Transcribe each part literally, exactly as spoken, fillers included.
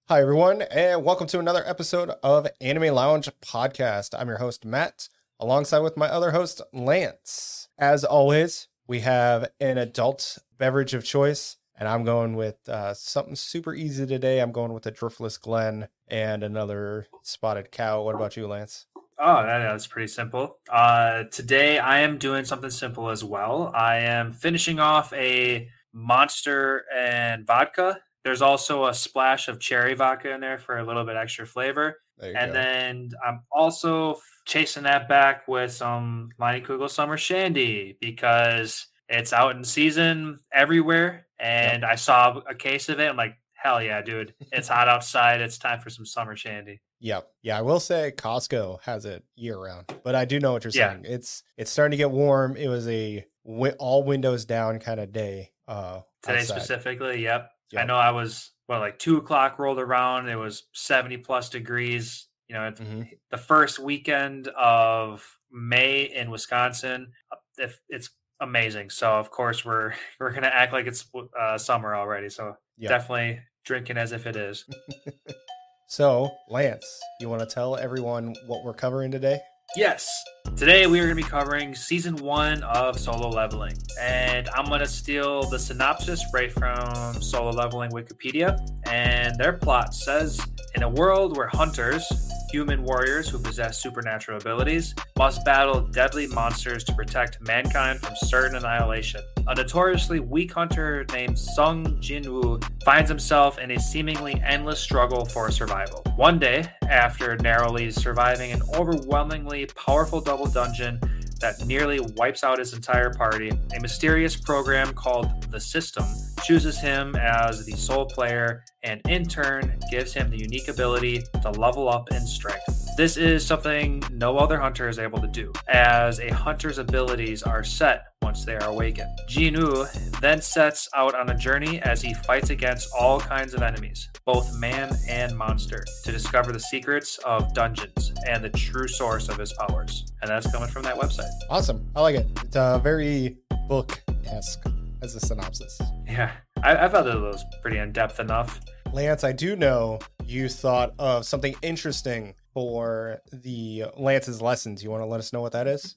Hi, everyone, and welcome to another episode of Anime Lounge Podcast. I'm your host, Matt, alongside with my other host, Lance. As always, we have an adult beverage of choice, and I'm going with uh, something super easy today. I'm going with a Driftless Glen and another Spotted Cow. What about you, Lance? Oh, that, that's pretty simple. Uh, today, I am doing something simple as well. I am finishing off a Monster and vodka. There's also a splash of cherry vodka in there for a little bit extra flavor. There you And go. then I'm also chasing that back with some Leinenkugel Summer Shandy because it's out in season everywhere. And I saw a case of it. I'm like, hell yeah, dude. It's hot outside. It's time for some summer shandy. Yep. Yeah, I will say Costco has it year round, but I do know what you're Yeah. saying. It's it's starting to get warm. It was a wi- all windows down kind of day. Uh, Today outside. specifically, yep. Yep. I know I was, well, like two o'clock rolled around. It was seventy plus degrees. You know, it's Mhm. the first weekend of May in Wisconsin. If it's amazing. So of course we're we're gonna act like it's uh, summer already. So Yep. definitely drinking as if it is. So, Lance, you want to tell everyone what we're covering today? Yes. Today we are going to be covering season one of Solo Leveling, and I'm going to steal the synopsis right from Solo Leveling Wikipedia. And their plot says, in a world where hunters, human warriors who possess supernatural abilities, must battle deadly monsters to protect mankind from certain annihilation, a notoriously weak hunter named Sung Jin-woo finds himself in a seemingly endless struggle for survival. One day, after narrowly surviving an overwhelmingly powerful double dungeon that nearly wipes out his entire party, a mysterious program called The System chooses him as the sole player and in turn gives him the unique ability to level up in strength. This is something no other hunter is able to do, as a hunter's abilities are set once they are awakened. Jin-woo then sets out on a journey as he fights against all kinds of enemies, both man and monster, to discover the secrets of dungeons and the true source of his powers. And that's coming from that website. Awesome. I like it. It's uh, very book-esque as a synopsis. Yeah, I, I thought that was pretty in-depth enough. Lance, I do know you thought of something interesting for the Lance's lessons. You want to let us know what that is?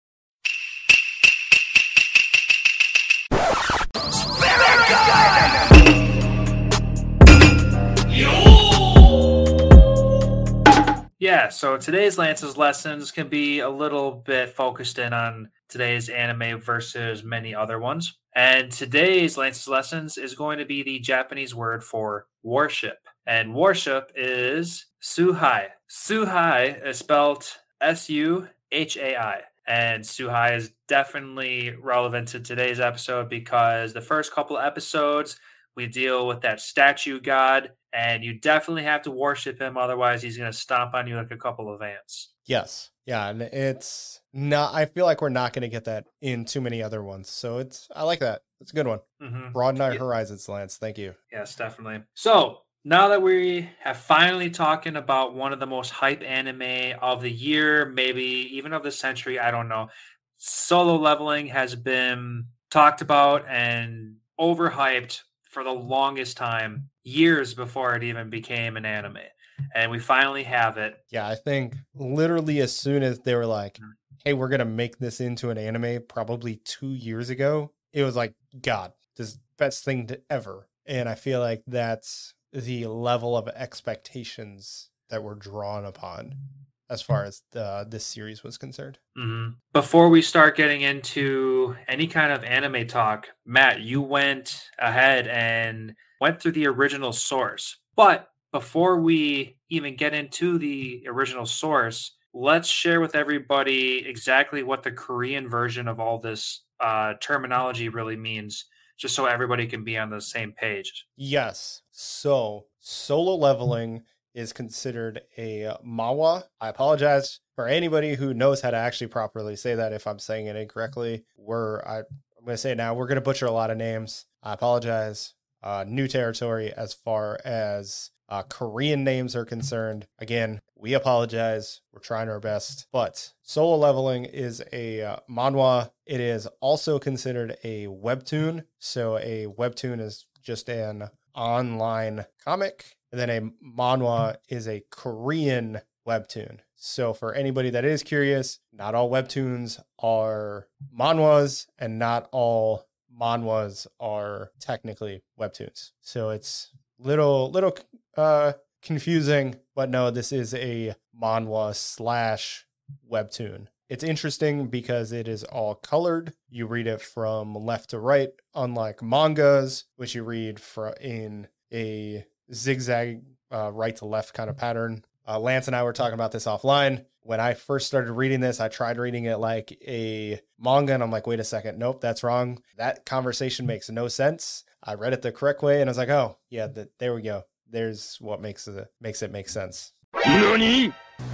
Yeah, so today's Lance's lessons can be a little bit focused in on today's anime versus many other ones. And today's Lance's lessons is going to be the Japanese word for worship. And worship is suhai. Suhai is spelled S U H A I. And suhai is definitely relevant to today's episode because the first couple episodes, we deal with that statue god, and you definitely have to worship him. Otherwise, he's going to stomp on you like a couple of ants. Yes. Yeah. And it's not, I feel like we're not going to get that in too many other ones. So it's, I like that. It's a good one. Mm-hmm. Broaden our Yeah. horizons, Lance. Thank you. Yes, definitely. So now that we have finally talking about one of the most hype anime of the year, maybe even of the century, I don't know. Solo Leveling has been talked about and overhyped for the longest time, years before it even became an anime. And we finally have it. Yeah, I think literally as soon as they were like, hey, we're going to make this into an anime probably two years ago, it was like, God, this best thing to ever. And I feel like that's the level of expectations that were drawn upon as far as the, this series was concerned. Mm-hmm. Before we start getting into any kind of anime talk, Matt, you went ahead and went through the original source. But before we even get into the original source, let's share with everybody exactly what the Korean version of all this uh, terminology really means, just so everybody can be on the same page. Yes. So Solo Leveling is considered a manhwa. I apologize for anybody who knows how to actually properly say that if I'm saying it incorrectly. We're, I, I'm going to say it now, we're going to butcher a lot of names. I apologize. Uh, new territory as far as uh, Korean names are concerned. Again, we apologize. We're trying our best. But Solo Leveling is a uh, manhwa. It is also considered a webtoon. So a webtoon is just an online comic. And then a manhwa is a Korean webtoon. So for anybody that is curious, not all webtoons are manhwas, and not all manhwas are technically webtoons. So it's little little uh confusing, but no, this is a manhwa slash webtoon. It's interesting because it is all colored. You read it from left to right, unlike mangas, which you read for in a zigzag uh, right to left kind of pattern. Uh, Lance and I were talking about this offline. When I first started reading this, I tried reading it like a manga, and I'm like, wait a second, nope, that's wrong. That conversation makes no sense. I read it the correct way, and I was like, oh, yeah, the, there we go. There's what makes it makes it make sense. NANI?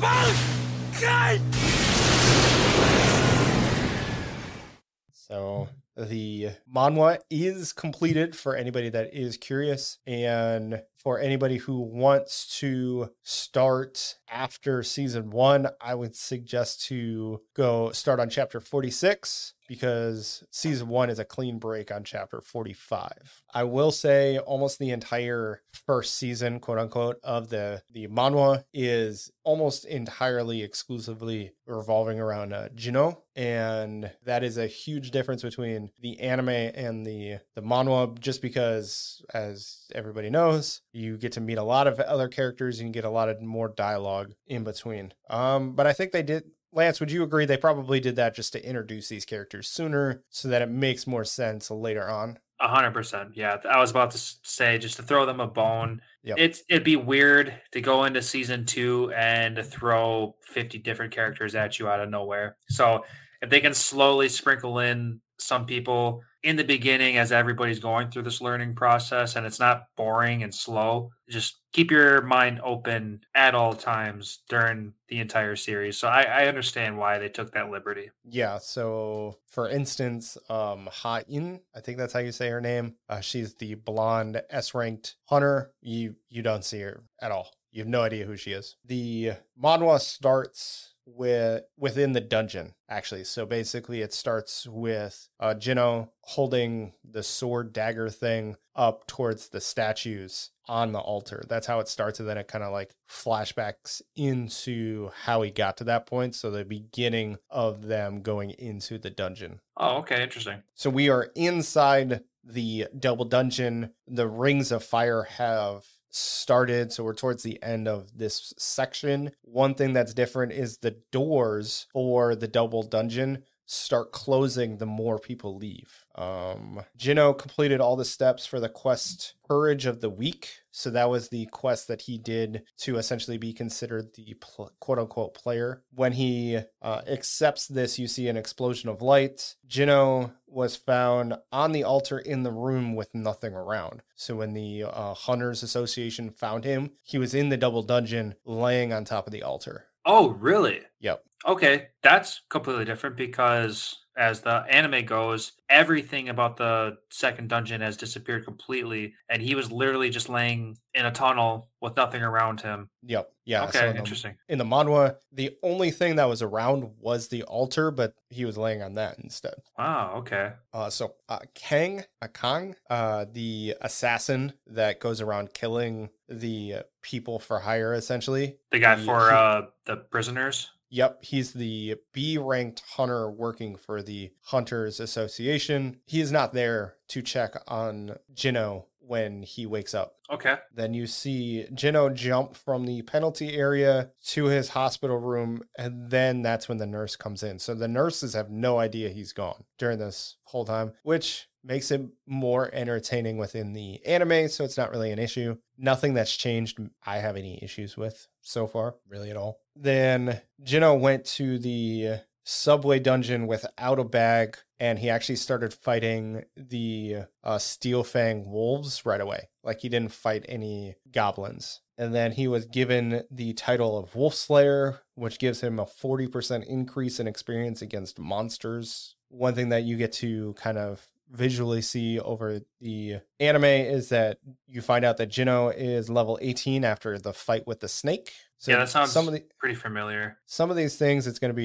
So the manhwa is completed for anybody that is curious, and for anybody who wants to start after season one, I would suggest to go start on chapter forty-six, because season one is a clean break on chapter forty-five. I will say almost the entire first season, quote unquote, of the, the manhwa is almost entirely exclusively revolving around uh, Jino. And that is a huge difference between the anime and the, the manhwa, just because, as everybody knows, you get to meet a lot of other characters and you get a lot of more dialogue in between. Um, but I think they did... Lance, would you agree they probably did that just to introduce these characters sooner so that it makes more sense later on? A hundred percent. Yeah. I was about to say, just to throw them a bone. Yep. It's, it'd be weird to go into season two and to throw fifty different characters at you out of nowhere. So if they can slowly sprinkle in some people in the beginning as everybody's going through this learning process and it's not boring and slow, just keep your mind open at all times during the entire series. So I, I understand why they took that liberty. Yeah. So for instance, um, Ha-in, I think that's how you say her name. Uh, she's the blonde S-ranked hunter. You, you don't see her at all. You have no idea who she is. The manhwa starts with within the dungeon, actually. So basically it starts with uh, Jino holding the sword dagger thing up towards the statues on the altar. That's how it starts, and then it kind of like flashbacks into how he got to that point. So the beginning of them going into the dungeon. Oh, okay. Interesting. So we are inside the double dungeon. The rings of fire have started, so we're towards the end of this section. One thing that's different is the doors for the double dungeon start closing the more people leave. Um, Jino completed all the steps for the quest Courage of the Weak. So that was the quest that he did to essentially be considered the pl- quote-unquote player. When he uh, accepts this, you see an explosion of light. Jino was found on the altar in the room with nothing around. So when the uh, Hunters Association found him, he was in the double dungeon laying on top of the altar. Oh, really? Yep. Okay, that's completely different because as the anime goes, everything about the second dungeon has disappeared completely, and he was literally just laying in a tunnel with nothing around him. Yep. Yeah. Okay, so in interesting. The, in the manhwa, the only thing that was around was the altar, but he was laying on that instead. Wow, okay. Uh, so uh, Kang, uh, Kang, uh, the assassin that goes around killing the people for hire, essentially. The guy the, for he, uh, the prisoners? Yep, he's the B-ranked hunter working for the Hunters Association. He is not there to check on Jino when he wakes up. Okay. Then you see Jino jump from the penalty area to his hospital room, and then that's when the nurse comes in. So the nurses have no idea he's gone during this whole time, which makes it more entertaining within the anime, so it's not really an issue. Nothing that's changed I have any issues with so far, really at all. Then Jino went to the subway dungeon without a bag, and he actually started fighting the uh, Steel Fang wolves right away. Like, he didn't fight any goblins. And then he was given the title of Wolf Slayer, which gives him a forty percent increase in experience against monsters. One thing that you get to kind of visually see over the anime is that you find out that Jino is level eighteen after the fight with the snake. So yeah, that sounds some of the, pretty familiar. Some of these things, it's going to be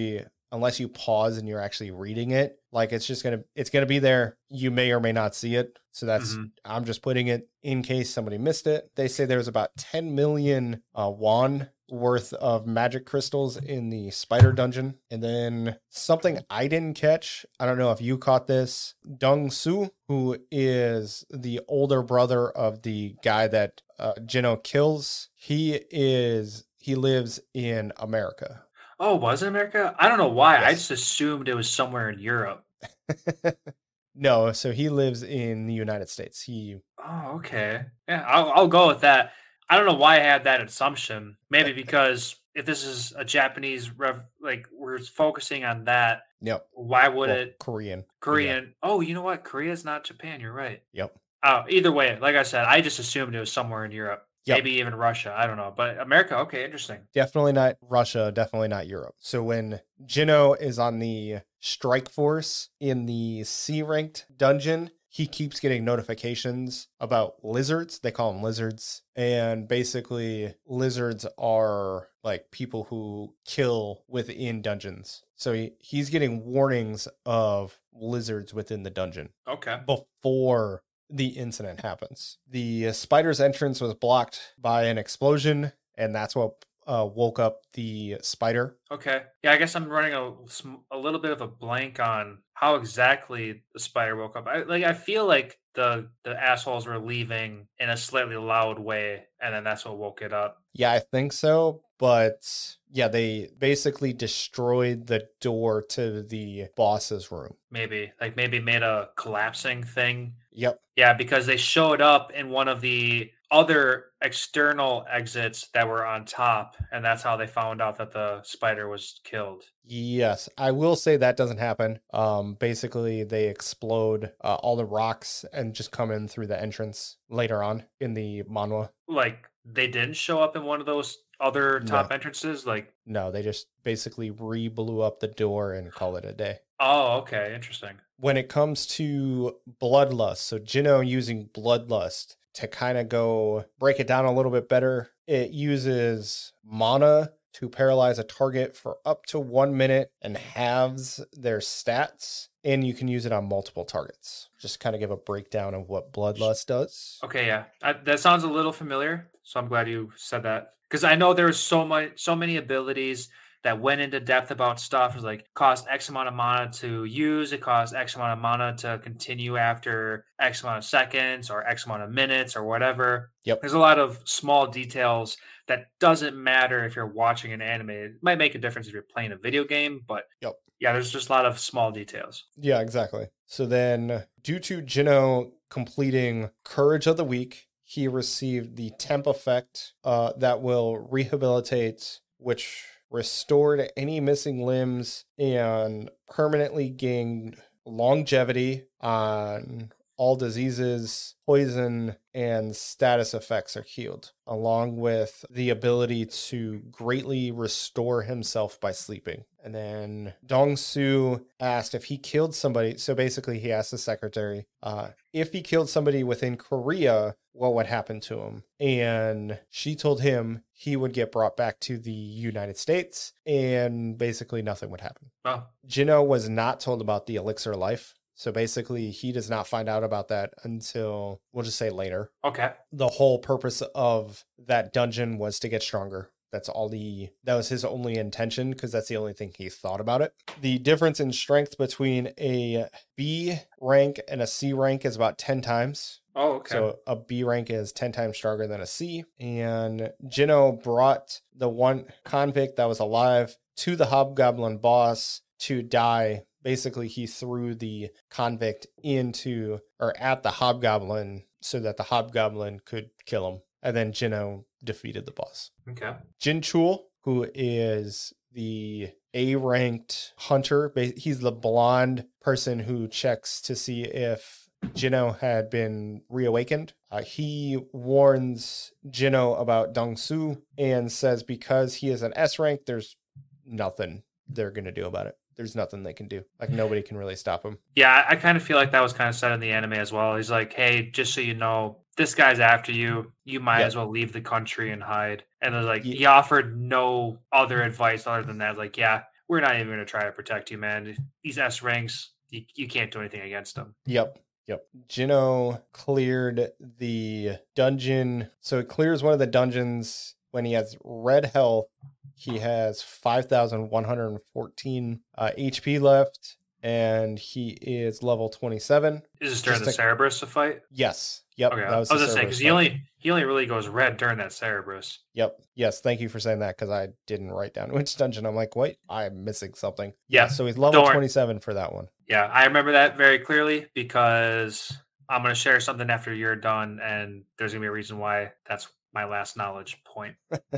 unless you pause and you're actually reading it, like it's just gonna it's gonna be there. You may or may not see it. So that's Mm-hmm. I'm just putting it in case somebody missed it. They say there's about ten million uh, won worth of magic crystals in the spider dungeon. And then something I didn't catch, I don't know if you caught this, Dong Su, who is the older brother of the guy that uh, Jino kills, he is he lives in America. Oh, was it America? I don't know why. I Yes. just assumed it was somewhere in Europe. No, so he lives in the United States. He Oh, okay. Yeah, I'll, I'll go with that. I don't know why I had that assumption. Maybe because if this is a Japanese rev, like we're focusing on that, Yep. why would Well, it Korean. Korean? Yeah. Oh, you know what? Korea's not Japan. You're right. Yep. Oh, either way, like I said, I just assumed it was somewhere in Europe. Yep. Maybe even Russia. I don't know. But America, okay, interesting. Definitely not Russia, definitely not Europe. So when Jino is on the strike force in the C-ranked dungeon, he keeps getting notifications about lizards. They call them lizards. And basically, lizards are like people who kill within dungeons. So he, he's getting warnings of lizards within the dungeon Okay. before the incident happens. The spider's entrance was blocked by an explosion, and that's what uh, woke up the spider. Okay. Yeah, I guess I'm running a, sm- a little bit of a blank on how exactly the spider woke up. I like I feel like the the assholes were leaving in a slightly loud way, and then that's what woke it up. Yeah, I think so. But yeah, they basically destroyed the door to the boss's room. Maybe like maybe made a collapsing thing. Yep. Yeah, because they showed up in one of the other external exits that were on top, and that's how they found out that the spider was killed. Yes, I will say that doesn't happen. Um, basically, they explode uh, all the rocks and just come in through the entrance later on in the manhwa. Like they didn't show up in one of those other top No. entrances. Like No, they just basically re-blew up the door and call it a day. oh, okay, interesting. When it comes to bloodlust, so Jino using bloodlust to kind of go break it down a little bit better, it uses mana to paralyze a target for up to one minute and halves their stats, and you can use it on multiple targets. Just kind of give a breakdown of what bloodlust does. Okay, yeah, I, that sounds a little familiar. So I'm glad you said that because I know there's so much, so many abilities that went into depth about stuff. It was like cost X amount of mana to use. It costs X amount of mana to continue after X amount of seconds or X amount of minutes or whatever. Yep. There's a lot of small details that doesn't matter if you're watching an anime. It might make a difference if you're playing a video game, but Yep. yeah, there's just a lot of small details. Yeah, exactly. So then, due to Jino completing Courage of the Weak, he received the temp effect uh, that will rehabilitate, which restored any missing limbs and permanently gained longevity on all diseases, poison, and status effects are healed, along with the ability to greatly restore himself by sleeping. And then Dong Su asked if he killed somebody. So basically, he asked the secretary uh, if he killed somebody within Korea, what would happen to him? And she told him he would get brought back to the United States and basically nothing would happen. Oh, Jino was not told about the elixir life. So basically, he does not find out about that until, we'll just say later. okay. The whole purpose of that dungeon was to get stronger. That's all the, that was his only intention because that's the only thing he thought about it. The difference in strength between a B rank and a C rank is about ten times. Oh, okay. So a B rank is ten times stronger than a C. And Jino brought the one convict that was alive to the Hobgoblin boss to die. Basically, he threw the convict into or at the Hobgoblin so that the Hobgoblin could kill him. And then Jino defeated the boss. Okay. Jin Chul, who is the A-ranked hunter, he's the blonde person who checks to see if Jino had been reawakened. Uh, he warns Jino about Dong Su and says because he is an S rank, there's nothing they're going to do about it. There's nothing they can do. Like, nobody can really stop him. Yeah, I, I kind of feel like that was kind of said in the anime as well. He's like, hey, just so you know, this guy's after you. You might Yeah. as well leave the country and hide. And it was like, Yeah. he offered no other advice other than that. Like, yeah, we're not even going to try to protect you, man. These S ranks, you, you can't do anything against them. Yep. Yep. Jinno cleared the dungeon. So it clears one of the dungeons when he has red health. He has five thousand one hundred fourteen uh, H P left, and he is level twenty-seven. Is this during Just the a- Cerberus fight? Yes. Yep. Okay, that I was the just saying Cerberus because he fight. only he only really goes red during that Cerberus. Yep. Yes. Thank you for saying that because I didn't write down which dungeon. I'm like, wait, I'm missing something. Yeah. So he's level Don't worry. twenty-seven for that one. Yeah, I remember that very clearly because I'm going to share something after you're done, and there's going to be a reason why that's my last knowledge point.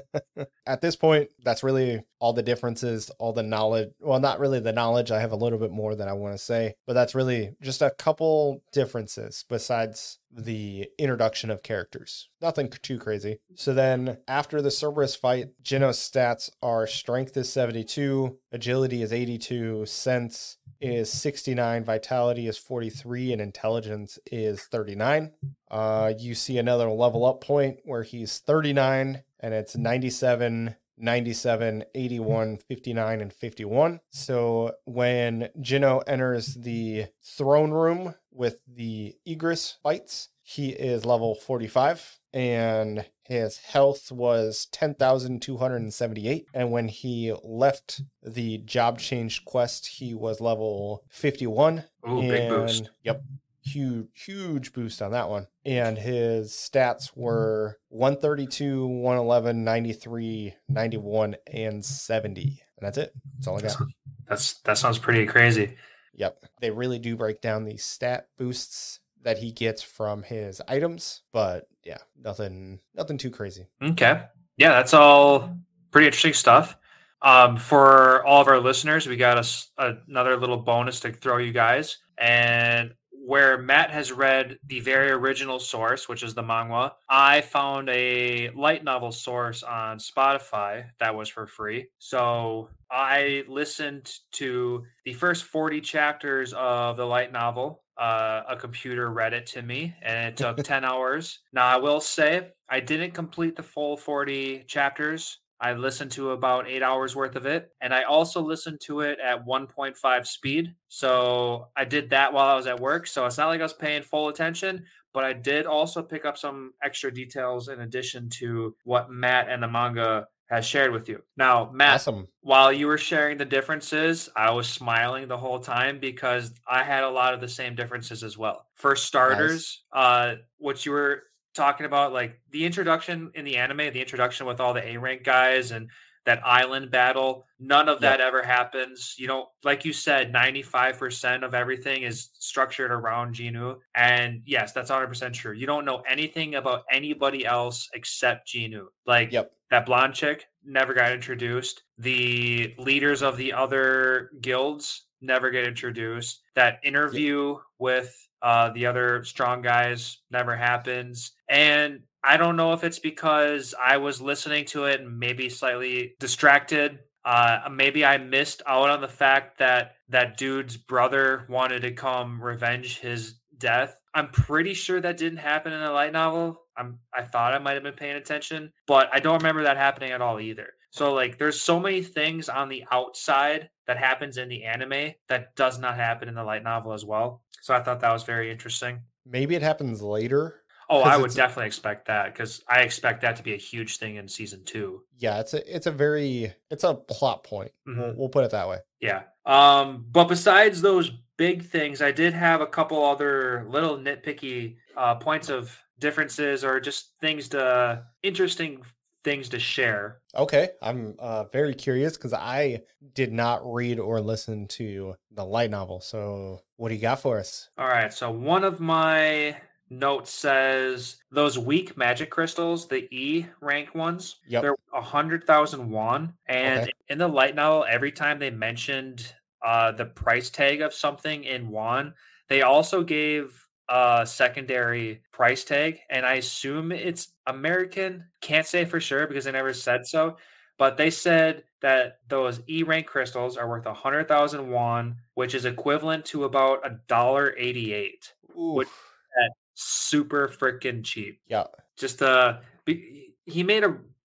At this point, that's really all the differences, all the knowledge. Well, not really the knowledge. I have a little bit more that I want to say, but that's really just a couple differences besides the introduction of characters. Nothing too crazy. So then after the Cerberus fight, Jinno's stats are strength is seventy-two, agility is eighty-two, sense is sixty-nine, vitality is forty-three, and intelligence is thirty-nine. Uh, you see another level up point where he's thirty-nine, and it's ninety-seven, ninety-seven, eighty-one, fifty-nine, and fifty-one. So when Jinno enters the throne room with the Egress fights, he is level forty-five, and his health was ten thousand two hundred seventy-eight. And when he left the job change quest, he was level fifty-one. Ooh, and, big boost. Yep. Huge, huge boost on that one. And his stats were one thirty-two, one eleven, ninety-three, ninety-one, and seventy. And that's it. That's all I got. That's that sounds pretty crazy. Yep. They really do break down these stat boosts that he gets from his items, but yeah, nothing nothing too crazy. Okay. Yeah, that's all pretty interesting stuff. Um, for all of our listeners, we got a, another little bonus to throw you guys. And where Matt has read the very original source, which is the manga, I found a light novel source on Spotify that was for free. So I listened to the first forty chapters of the light novel. Uh, a computer read it to me, and it took ten hours. Now, I will say I didn't complete the full forty chapters. I listened to about eight hours worth of it. And I also listened to it at one point five speed. So I did that while I was at work. So it's not like I was paying full attention, but I did also pick up some extra details in addition to what Matt and the manga has shared with you. Now, Matt, Awesome. While you were sharing the differences, I was smiling the whole time because I had a lot of the same differences as well. For starters, nice. uh, what you were talking about, like the introduction in the anime, the introduction with all the A rank guys and that island battle, none of that yep. ever happens. You know, like you said, ninety-five percent of everything is structured around Jinnu. And yes, that's one hundred percent true. You don't know anything about anybody else except Jinnu. Like yep. that blonde chick never got introduced. The leaders of the other guilds never get introduced. That interview yep. with uh, the other strong guys never happens. And I don't know if it's because I was listening to it and maybe slightly distracted. Uh, maybe I missed out on the fact that that dude's brother wanted to come revenge his death. I'm pretty sure that didn't happen in the light novel. I'm, I thought I might have been paying attention, but I don't remember that happening at all either. So like there's so many things on the outside that happens in the anime that does not happen in the light novel as well. So I thought that was very interesting. Maybe it happens later. Oh, I would definitely expect that because I expect that to be a huge thing in season two. Yeah, it's a it's a very it's a plot point. Mm-hmm. We'll, we'll put it that way. Yeah. Um, but besides those big things, I did have a couple other little nitpicky uh, points of differences or just things to interesting things to share. Okay, I'm uh, very curious because I did not read or listen to the light novel. So what do you got for us? All right. So one of my note says those weak magic crystals, the E rank ones, yep. they're a hundred thousand won. And okay. in the light novel, every time they mentioned uh, the price tag of something in won, they also gave a secondary price tag. And I assume it's American. Can't say for sure because they never said so. But they said that those E rank crystals are worth a hundred thousand won, which is equivalent to about a dollar eighty-eight. Which super freaking cheap. Yeah. Just uh he made a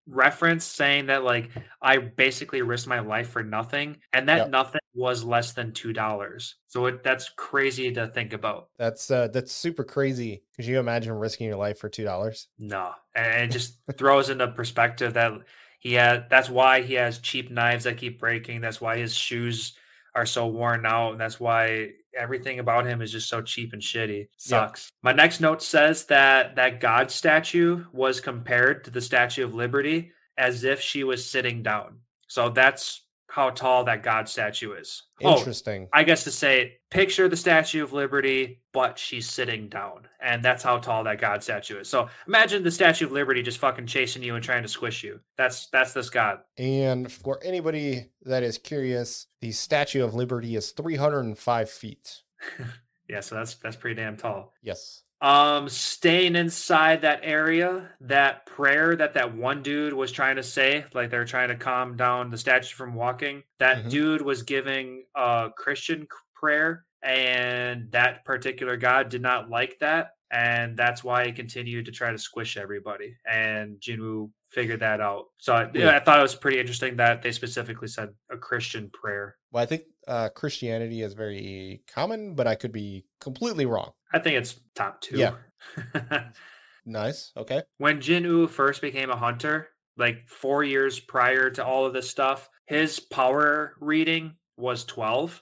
reference saying that like I basically risked my life for nothing, and that Yep. nothing was less than two dollars. So it, that's crazy to think about. That's uh, that's super crazy. Could you imagine risking your life for two dollars? No, and it just throws into perspective that he had. That's why he has cheap knives that keep breaking. That's why his shoes are so worn out, and that's why everything about him is just so cheap and shitty. Sucks. My next note says that that God statue was compared to the Statue of Liberty as if she was sitting down. So that's how tall that God statue is. Interesting. Oh, I guess to say, picture the Statue of Liberty, but she's sitting down. And that's how tall that God statue is. So imagine the Statue of Liberty just fucking chasing you and trying to squish you. That's that's this God. And for anybody that is curious, the Statue of Liberty is three hundred five feet. Yeah, so that's that's pretty damn tall. Yes. Um, staying inside that area, that prayer that that one dude was trying to say, like they're trying to calm down the statue from walking. That Mhm. dude was giving a Christian c- prayer, and that particular God did not like that, and that's why he continued to try to squish everybody. And Jinwoo figured that out. So I, Yeah. I thought it was pretty interesting that they specifically said a Christian prayer. Well, I think uh, Christianity is very common, but I could be completely wrong. I think it's top two. Yeah. Nice. Okay. When Jin-Woo first became a hunter, like four years prior to all of this stuff, his power reading was twelve.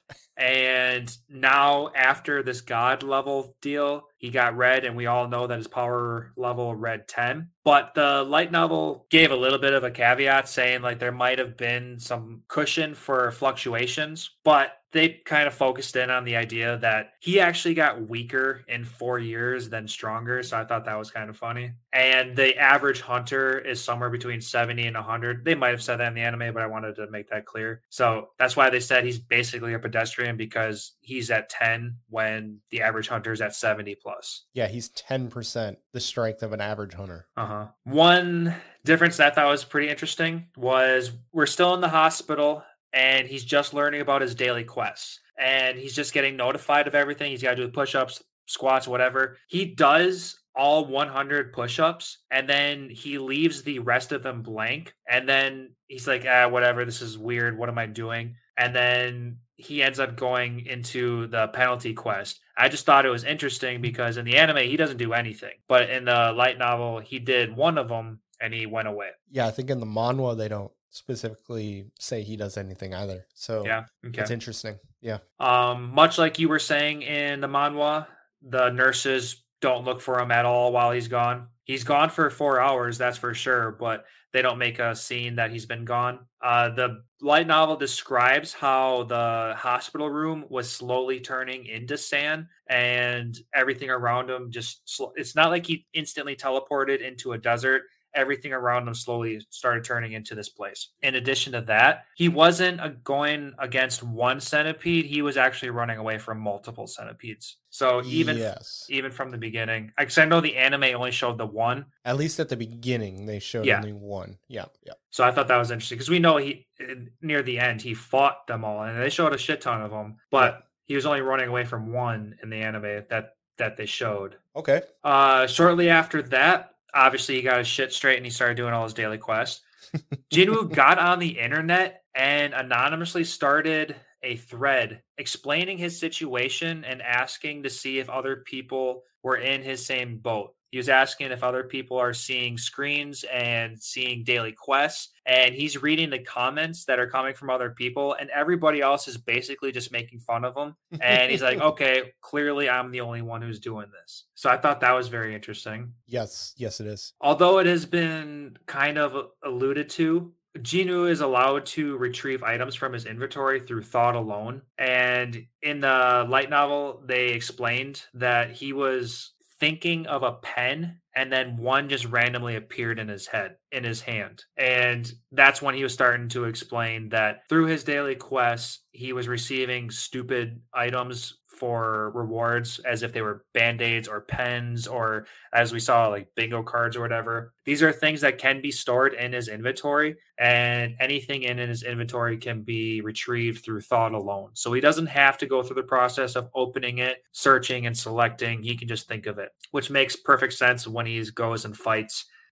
And now after this God level deal, he got red, and we all know that his power level read ten. But the light novel gave a little bit of a caveat saying like there might have been some cushion for fluctuations, but they kind of focused in on the idea that he actually got weaker in four years than stronger. So I thought that was kind of funny. And the average hunter is somewhere between seventy and one hundred. They might have said that in the anime, but I wanted to make that clear. So that's why they said he's basically a pedestrian, because he's at ten when the average hunter is at seventy plus. Yeah, he's ten percent the strength of an average hunter. Uh-huh. One difference that I thought was pretty interesting was we're still in the hospital, and he's just learning about his daily quests, and he's just getting notified of everything. He's got to do push-ups, squats, whatever. He does all one hundred push-ups, and then he leaves the rest of them blank. And then he's like, ah, whatever, this is weird. What am I doing? And then he ends up going into the penalty quest. I just thought it was interesting because in the anime, he doesn't do anything. But in the light novel, he did one of them, and he went away. Yeah, I think in the manhwa, they don't specifically say he does anything either. So Yeah, okay. it's interesting. Yeah. Um, much like you were saying in the manhwa, the nurses don't look for him at all while he's gone. He's gone for four hours, that's for sure, but they don't make a scene that he's been gone. Uh, the light novel describes how the hospital room was slowly turning into sand, and everything around him just, sl- it's not like he instantly teleported into a desert. Everything around him slowly started turning into this place. In addition to that, he wasn't uh, going against one centipede. He was actually running away from multiple centipedes. So even yes. even from the beginning, because I know the anime only showed the one. At least at the beginning, they showed Yeah. only one. Yeah, yeah. So I thought that was interesting because we know he near the end he fought them all, and they showed a shit ton of them, but Yeah. he was only running away from one in the anime that that they showed. Okay. Uh, shortly after that, obviously he got his shit straight and he started doing all his daily quests. Jinwoo got on the internet and anonymously started a thread explaining his situation and asking to see if other people were in his same boat. He was asking if other people are seeing screens and seeing daily quests, and he's reading the comments that are coming from other people, and everybody else is basically just making fun of him. And he's like, okay, clearly I'm the only one who's doing this. So I thought that was very interesting. Yes, yes, it is. Although it has been kind of alluded to, Jinwoo is allowed to retrieve items from his inventory through thought alone. And in the light novel, they explained that he was thinking of a pen, and then one just randomly appeared in his head, in his hand. And that's when he was starting to explain that through his daily quests, he was receiving stupid items for rewards as if they were band-aids or pens, or as we saw, like bingo cards or whatever. These are things that can be stored in his inventory, and anything in his inventory can be retrieved through thought alone. So he doesn't have to go through the process of opening it, searching, and selecting. He can just think of it, which makes perfect sense when he goes and fights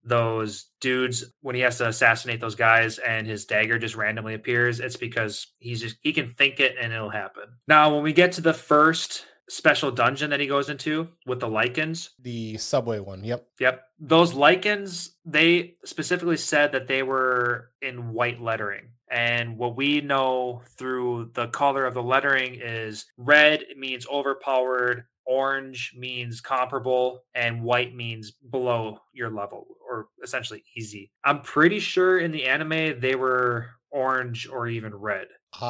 those dudes when he has to assassinate those guys and his dagger just randomly appears, it's because he's just he can think it and it'll happen. Now, when we get to the first special dungeon that he goes into with the Lycans. The subway one. Yep. Yep. Those Lycans, they specifically said that they were in white lettering. And what we know through the color of the lettering is red means overpowered, orange means comparable, and white means below your level, or essentially easy. I'm pretty sure in the anime they were orange or even red.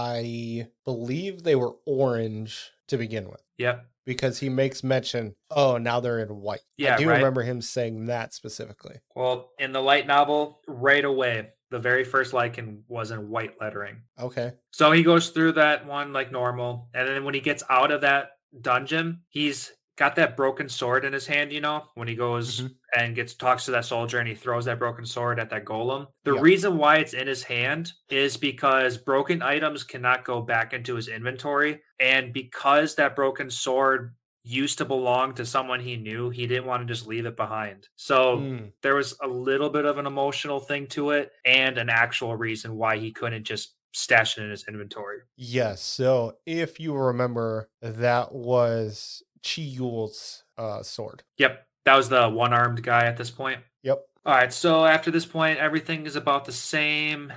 I believe they were orange to begin with. Yep. Because he makes mention, oh, now they're in white. Yeah, I do right. remember him saying that specifically. Well, in the light novel, right away, the very first Lycan was in white lettering. Okay. So he goes through that one like normal. And then when he gets out of that dungeon, he's got that broken sword in his hand, you know, when he goes mm-hmm. and gets talks to that soldier and he throws that broken sword at that golem. The yep. reason why it's in his hand is because broken items cannot go back into his inventory. And because that broken sword used to belong to someone he knew, he didn't want to just leave it behind. So mm. there was a little bit of an emotional thing to it and an actual reason why he couldn't just stash it in his inventory. Yes. So if you remember, that was Chi-Yule's uh, sword. Yep. That was the one-armed guy at this point. Yep. All right. So after this point, everything is about the same.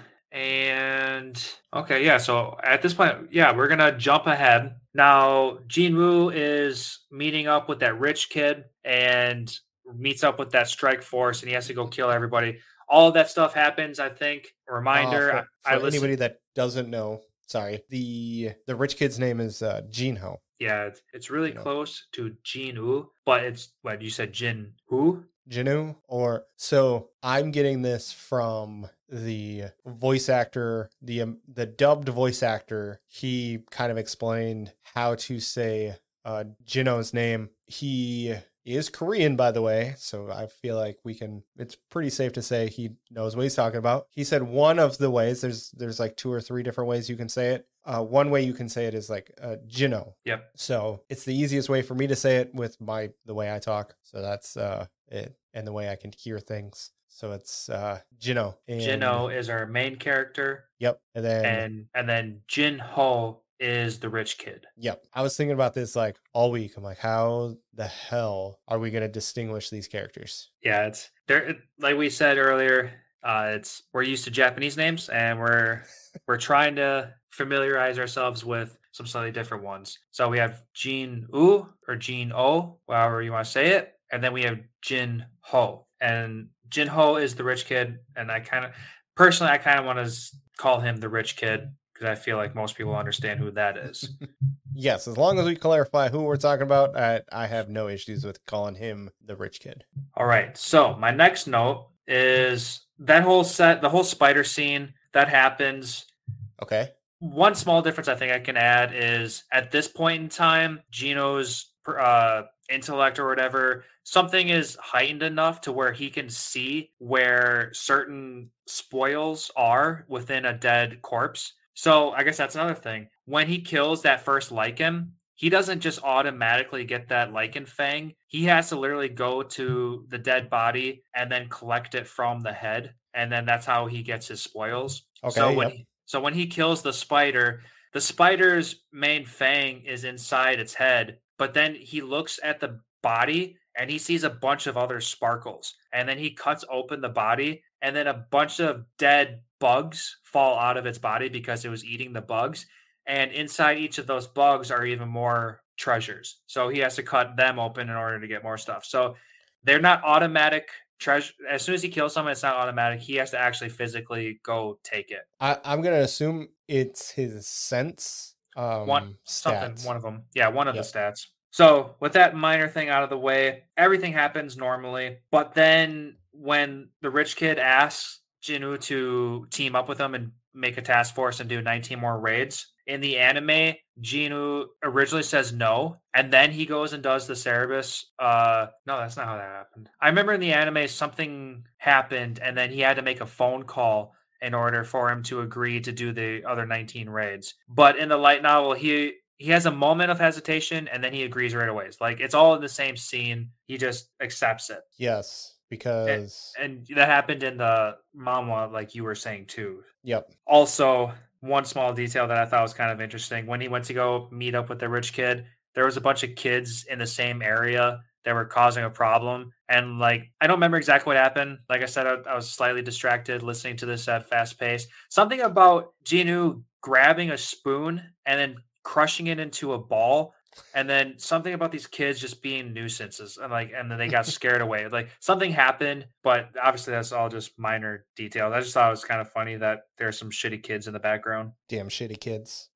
And okay, yeah. So at this point, yeah, we're going to jump ahead. Now, Jinwoo is meeting up with that rich kid and meets up with that strike force, and he has to go kill everybody. All of that stuff happens, I think. Reminder. Uh, for, for I, I anybody listen- that doesn't know, sorry, the the rich kid's name is uh, Jinho. Yeah, it's, it's really you know. close to Jinwoo, but it's what you said, Jin who? Jinwoo, or so I'm getting this from the voice actor, the um, the dubbed voice actor. He kind of explained how to say uh, Jinho's name. He is Korean, by the way, so I feel like we can. It's pretty safe to say he knows what he's talking about. He said one of the ways. There's there's like two or three different ways you can say it. Uh, one way you can say it is like uh, Jinho. Yep. So it's the easiest way for me to say it with my the way I talk. So that's uh, it, and the way I can hear things. So it's uh, Jinho. And, Jinho is our main character. Yep. And then and and then Jinho is the rich kid. Yep. I was thinking about this like all week. I'm like, how the hell are we going to distinguish these characters? Yeah, it's there. Like we said earlier, uh, it's we're used to Japanese names, and we're we're trying to familiarize ourselves with some slightly different ones. So we have Jin U or Jin O, however you want to say it, and then we have Jin Ho. And Jin Ho is the rich kid, and I kind of personally, I kind of want to call him the rich kid because I feel like most people understand who that is. Yes, as long as we clarify who we're talking about, I, I have no issues with calling him the rich kid. All right. So my next note is that whole set, the whole spider scene that happens. Okay. One small difference I think I can add is at this point in time, Gino's uh, intellect or whatever, something is heightened enough to where he can see where certain spoils are within a dead corpse. So I guess that's another thing. When he kills that first Lycan, he doesn't just automatically get that Lycan fang. He has to literally go to the dead body and then collect it from the head. And then that's how he gets his spoils. Okay, so when yep. he, so when he kills the spider, the spider's main fang is inside its head. But then he looks at the body and he sees a bunch of other sparkles. And then he cuts open the body, and then a bunch of dead bugs fall out of its body because it was eating the bugs. And inside each of those bugs are even more treasures. So he has to cut them open in order to get more stuff. So they're not automatic treasure. As soon as he kills someone, it's not automatic. He has to actually physically go take it. I, I'm going to assume it's his sense. Um, one stats. something, one of them. Yeah, one of yep. the stats. So with that minor thing out of the way, everything happens normally. But then when the rich kid asks Jinwoo to team up with him and make a task force and do nineteen more raids, in the anime, Jinwoo originally says no, and then he goes and does the Cerebus. Uh, no, that's not how that happened. I remember in the anime something happened, and then he had to make a phone call in order for him to agree to do the other nineteen raids. But in the light novel, he he has a moment of hesitation, and then he agrees right away. It's like it's all in the same scene. He just accepts it. Yes. because and, and that happened in the manhwa, like you were saying too. Yep. Also, one small detail that I thought was kind of interesting, when he went to go meet up with the rich kid, there was a bunch of kids in the same area that were causing a problem. And like, I don't remember exactly what happened. Like I said, I, I was slightly distracted listening to this at fast pace. Something about Jinu grabbing a spoon and then crushing it into a ball. And then something about these kids just being nuisances, and like, and then they got scared away. Like something happened, but obviously that's all just minor details. I just thought it was kind of funny that there's some shitty kids in the background. Damn shitty kids.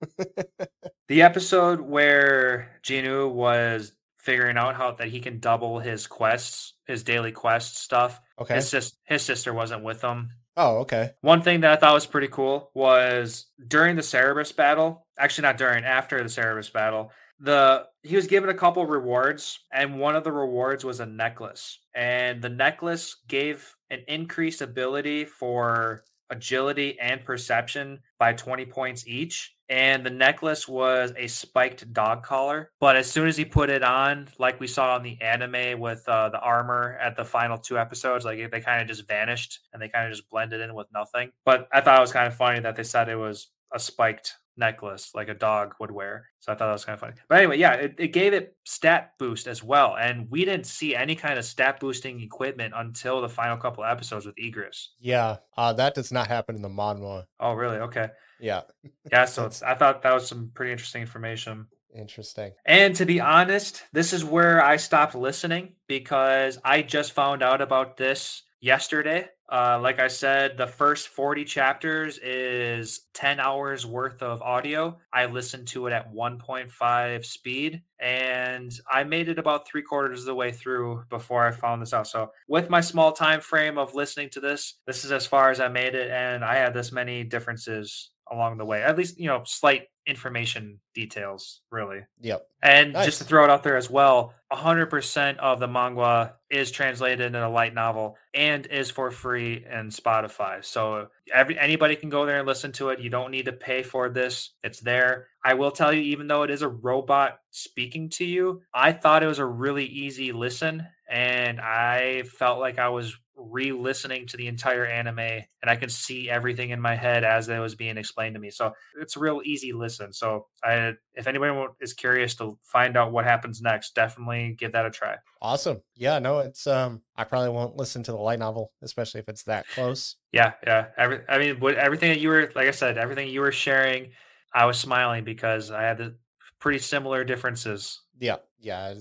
The episode where Jinu was figuring out how that he can double his quests, his daily quest stuff. Okay. His, sis- his sister wasn't with him. Oh, okay. One thing that I thought was pretty cool was during the Cerberus battle, actually not during, after the Cerberus battle, the he was given a couple rewards, and one of the rewards was a necklace. And the necklace gave an increased ability for agility and perception by twenty points each. And the necklace was a spiked dog collar. But as soon as he put it on, like we saw in the anime with uh, the armor at the final two episodes, like they kind of just vanished and they kind of just blended in with nothing. But I thought it was kind of funny that they said it was a spiked necklace like a dog would wear. So I thought that was kind of funny. But anyway, yeah, it, it gave it stat boost as well. And we didn't see any kind of stat boosting equipment until the final couple episodes with Igris. Yeah, uh, that does not happen in the manhwa. Oh, really? Okay. Yeah. Yeah, so it's, I thought that was some pretty interesting information. Interesting. And to be honest, this is where I stopped listening because I just found out about this yesterday. Uh, like I said, the first forty chapters is ten hours worth of audio. I listened to it at one point five speed, and I made it about three quarters of the way through before I found this out. So with my small time frame of listening to this, this is as far as I made it, and I had this many differences along the way. At least, you know, slight information details, really. Yep. And Nice. just to throw it out there as well, one hundred percent of the manga is translated into a light novel and is for free in Spotify. So every anybody can go there and listen to it. You don't need to pay for this. It's there. I will tell you, even though it is a robot speaking to you, I thought it was a really easy listen, and I felt like I was re-listening to the entire anime, and I could see everything in my head as it was being explained to me. So it's a real easy listen. So I, if anyone is curious to find out what happens next, definitely give that a try. Awesome. Yeah, no, it's um I probably won't listen to the light novel, especially if it's that close. Yeah, yeah. Every, I mean, what, everything that you were, like I said, everything you were sharing, I was smiling because I had the pretty similar differences. Yeah, yeah,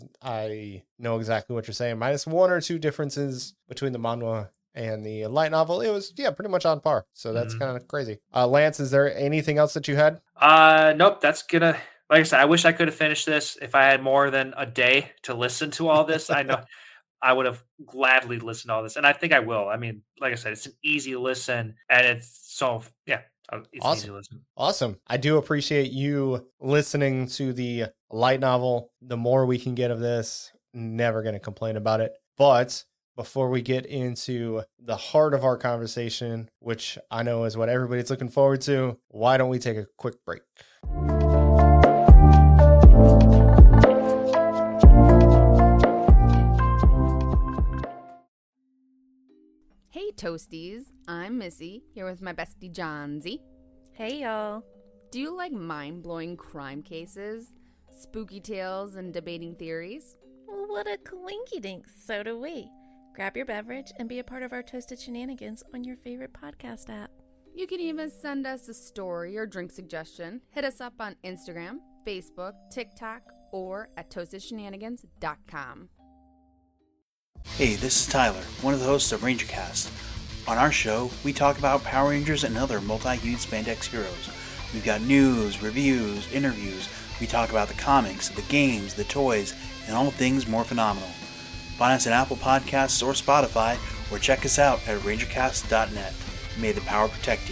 I know exactly what you're saying. Minus one or two differences between the manhwa and the light novel. It was, yeah, pretty much on par. So that's Mhm. kind of crazy. Uh, Lance, is there anything else that you had? Uh, nope. That's gonna, like I said, I wish I could have finished this if I had more than a day to listen to all this. I know I would have gladly listened to all this, and I think I will. I mean, like I said, it's an easy listen, and it's so, yeah, it's Awesome. easy to listen. Awesome. I do appreciate you listening to the light novel. The more we can get of this, never going to complain about it. But before we get into the heart of our conversation, which I know is what everybody's looking forward to, why don't we take a quick break? Hey Toasties, I'm Missy, here with my bestie Johnsy. Hey y'all. Do you like mind-blowing crime cases, spooky tales, and debating theories? Well, what a coinky dink, so do we. Grab your beverage and be a part of our Toasted Shenanigans on your favorite podcast app. You can even send us a story or drink suggestion. Hit us up on Instagram, Facebook, TikTok, or at toasted shenanigans dot com. Hey, this is Tyler, one of the hosts of RangerCast. On our show, we talk about Power Rangers and other multi-hued spandex heroes. We've got news, reviews, interviews. We talk about the comics, the games, the toys, and all things more phenomenal. Find us at Apple Podcasts or Spotify, or check us out at ranger cast dot net. May the power protect you.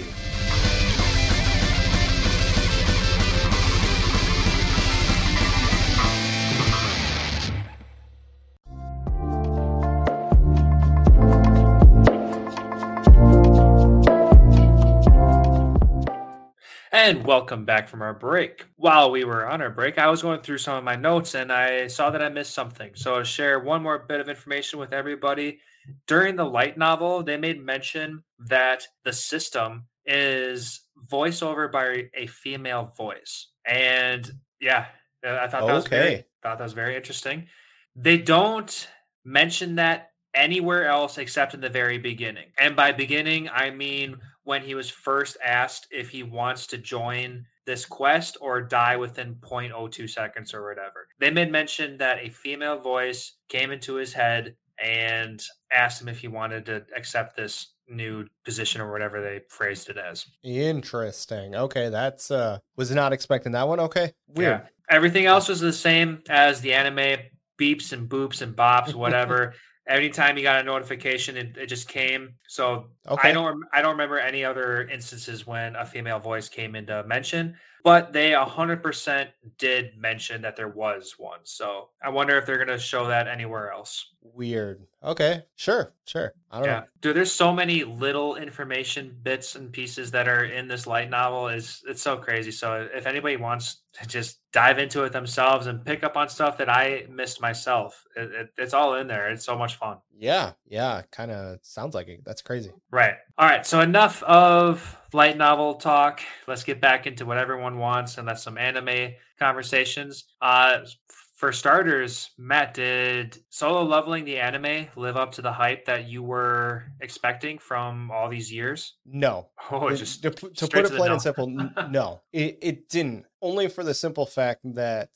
And welcome back from our break. While we were on our break, I was going through some of my notes and I saw that I missed something. So to share one more bit of information with everybody, during the light novel, they made mention that the system is voiceover by a female voice. And yeah, I thought that was Okay. very, thought that was very interesting. They don't mention that anywhere else except in the very beginning. And by beginning, I mean when he was first asked if he wants to join this quest or die within zero point zero two seconds or whatever. They made mention that a female voice came into his head and asked him if he wanted to accept this new position or whatever they phrased it as. Interesting. Okay, that's uh was not expecting that one. Okay. Weird. Yeah. Everything else was the same as the anime, beeps and boops and bops, whatever. Anytime you got a notification, it, it just came. So Okay. I don't I don't remember any other instances when a female voice came into mention, but they one hundred percent did mention that there was one. So I wonder if they're going to show that anywhere else. Weird. Okay. Sure. Sure. I don't Yeah. know. Dude, there's so many little information bits and pieces that are in this light novel. Is It's so crazy. So if anybody wants to just dive into it themselves and pick up on stuff that I missed myself, it, it, it's all in there. It's so much fun. Yeah. Yeah. Kind of sounds like it. That's crazy. Right. All right. So enough of light novel talk. Let's get back into what everyone wants, and that's some anime conversations. Uh, for starters, Matt, did Solo Leveling the anime live up to the hype that you were expecting from all these years? No. Oh, Uh, it's just to, to straight put to it the plain no. and simple, n- no, it, it didn't. Only for the simple fact that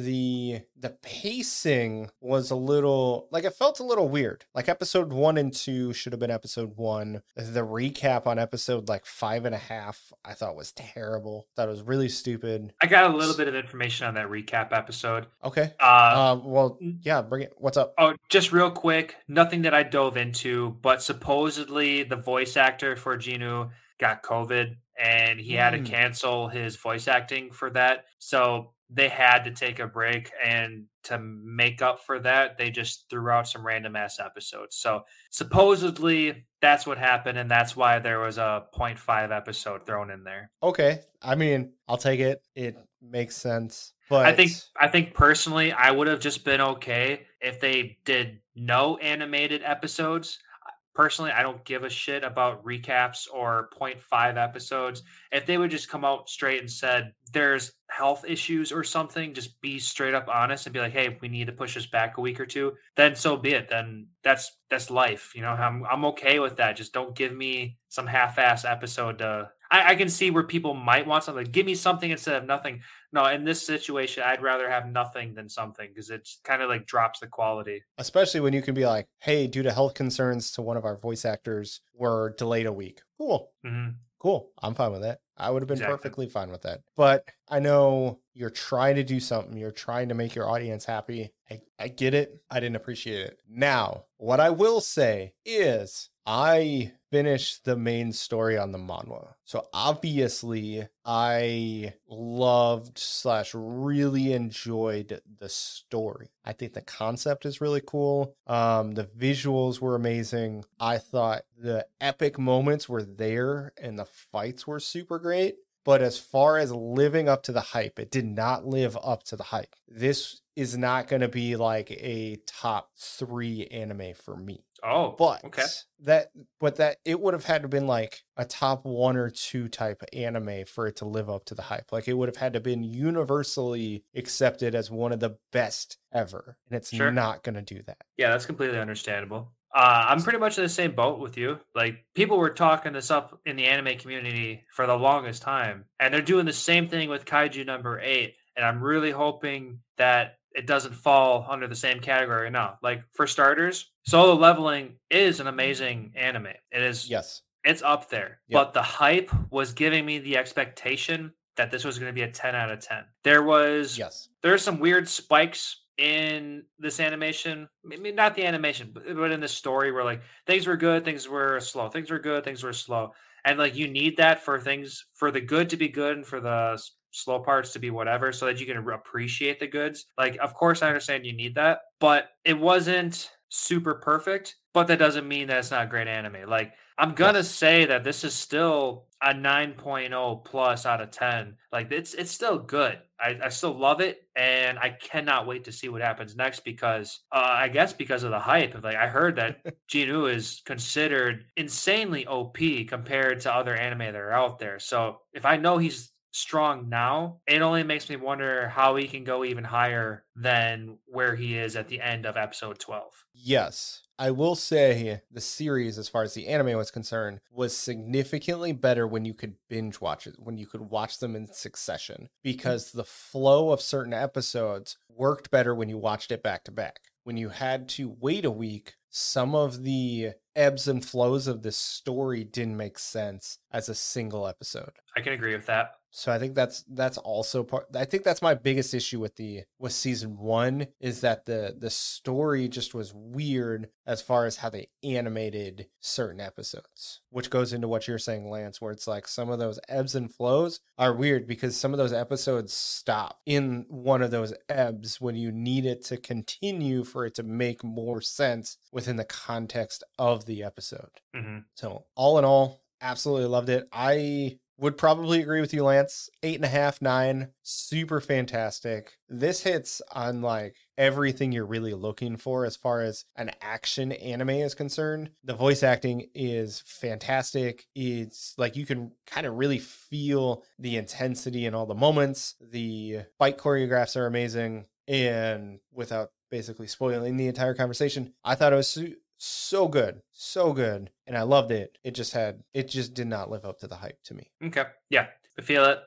the the pacing was a little like it felt a little weird. Like episode one and two should have been episode one. The recap on episode like five and a half, I thought was terrible. Thought it was really stupid. I got a little bit of information on that recap episode. Okay. Uh, Uh, well, yeah. Bring it. What's up? Oh, just real quick, nothing that I dove into, but supposedly the voice actor for Genu got COVID and he had Hmm. to cancel his voice acting for that. So they had to take a break, and to make up for that, they just threw out some random ass episodes. So supposedly that's what happened, and that's why there was a zero point five episode thrown in there. Okay. I mean, I'll take it. It makes sense. But I think I think personally, I would have just been okay if they did no animated episodes. Personally, I don't give a shit about recaps or zero point five episodes. If they would just come out straight and said there's health issues or something, just be straight up honest and be like, hey, we need to push this back a week or two, then so be it. Then that's that's life. You know, I'm I'm okay with that. Just don't give me some half-ass episode to I, I can see where people might want something. Give me something instead of nothing. No, in this situation, I'd rather have nothing than something because it kind of like drops the quality. especially when you can be like, hey, due to health concerns to one of our voice actors, we're delayed a week. Cool. hmm Cool. I'm fine with that. I would have been Exactly. perfectly fine with that. But I know you're trying to do something. You're trying to make your audience happy. I, I get it. I didn't appreciate it. Now, what I will say is I finished the main story on the manhwa. So obviously I loved slash really enjoyed the story. I think the concept is really cool. Um, the visuals were amazing. I thought the epic moments were there and the fights were super great. But as far as living up to the hype, it did not live up to the hype. This is not going to be like a top three anime for me. Oh, But okay. that, but that it would have had to been like a top one or two type anime for it to live up to the hype. Like it would have had to been universally accepted as one of the best ever, and it's Sure. not going to do that. Yeah, that's completely understandable. Uh, I'm pretty much in the same boat with you. Like, people were talking this up in the anime community for the longest time, and they're doing the same thing with Kaiju number eight. And I'm really hoping that it doesn't fall under the same category. No, like for starters, Solo Leveling is an amazing anime. It is. Yes. It's up there. Yep. But the hype was giving me the expectation that this was going to be a ten out of ten. There was Yes. there's some weird spikes in this animation. I mean, not the animation, but, but in the story where like things were good, things were slow, things were good, things were slow. And like you need that for things for the good to be good and for the s- slow parts to be whatever so that you can appreciate the goods. Like, of course, I understand you need that, but it wasn't super perfect, but that doesn't mean that it's not great anime. Like, I'm gonna Yes. say that this is still a nine point oh plus out of ten. Like, it's it's still good. I, I still love it, and I cannot wait to see what happens next because uh, I guess because of the hype. Like, I heard that Jinwoo is considered insanely O P compared to other anime that are out there. So if I know he's strong now, it only makes me wonder how he can go even higher than where he is at the end of episode twelve. Yes. I will say the series, as far as the anime was concerned, was significantly better when you could binge watch it, when you could watch them in succession, because the flow of certain episodes worked better when you watched it back to back. When you had to wait a week, some of the ebbs and flows of the story didn't make sense as a single episode. I can agree with that. So I think that's that's also part. I think that's my biggest issue with the with season one is that the the story just was weird as far as how they animated certain episodes, which goes into what you're saying, Lance, where it's like some of those ebbs and flows are weird because some of those episodes stop in one of those ebbs when you need it to continue for it to make more sense within the context of the episode. Mm-hmm. So all in all, absolutely loved it. I would probably agree with you, Lance. Eight and a half, nine, super fantastic. This hits on like everything you're really looking for as far as an action anime is concerned. The voice acting is fantastic. It's like you can kind of really feel the intensity in all the moments. The fight choreographs are amazing. And without basically spoiling the entire conversation, I thought it was su- so good, so good. And I loved it. It just had, it just did not live up to the hype to me. Okay. Yeah, I feel it.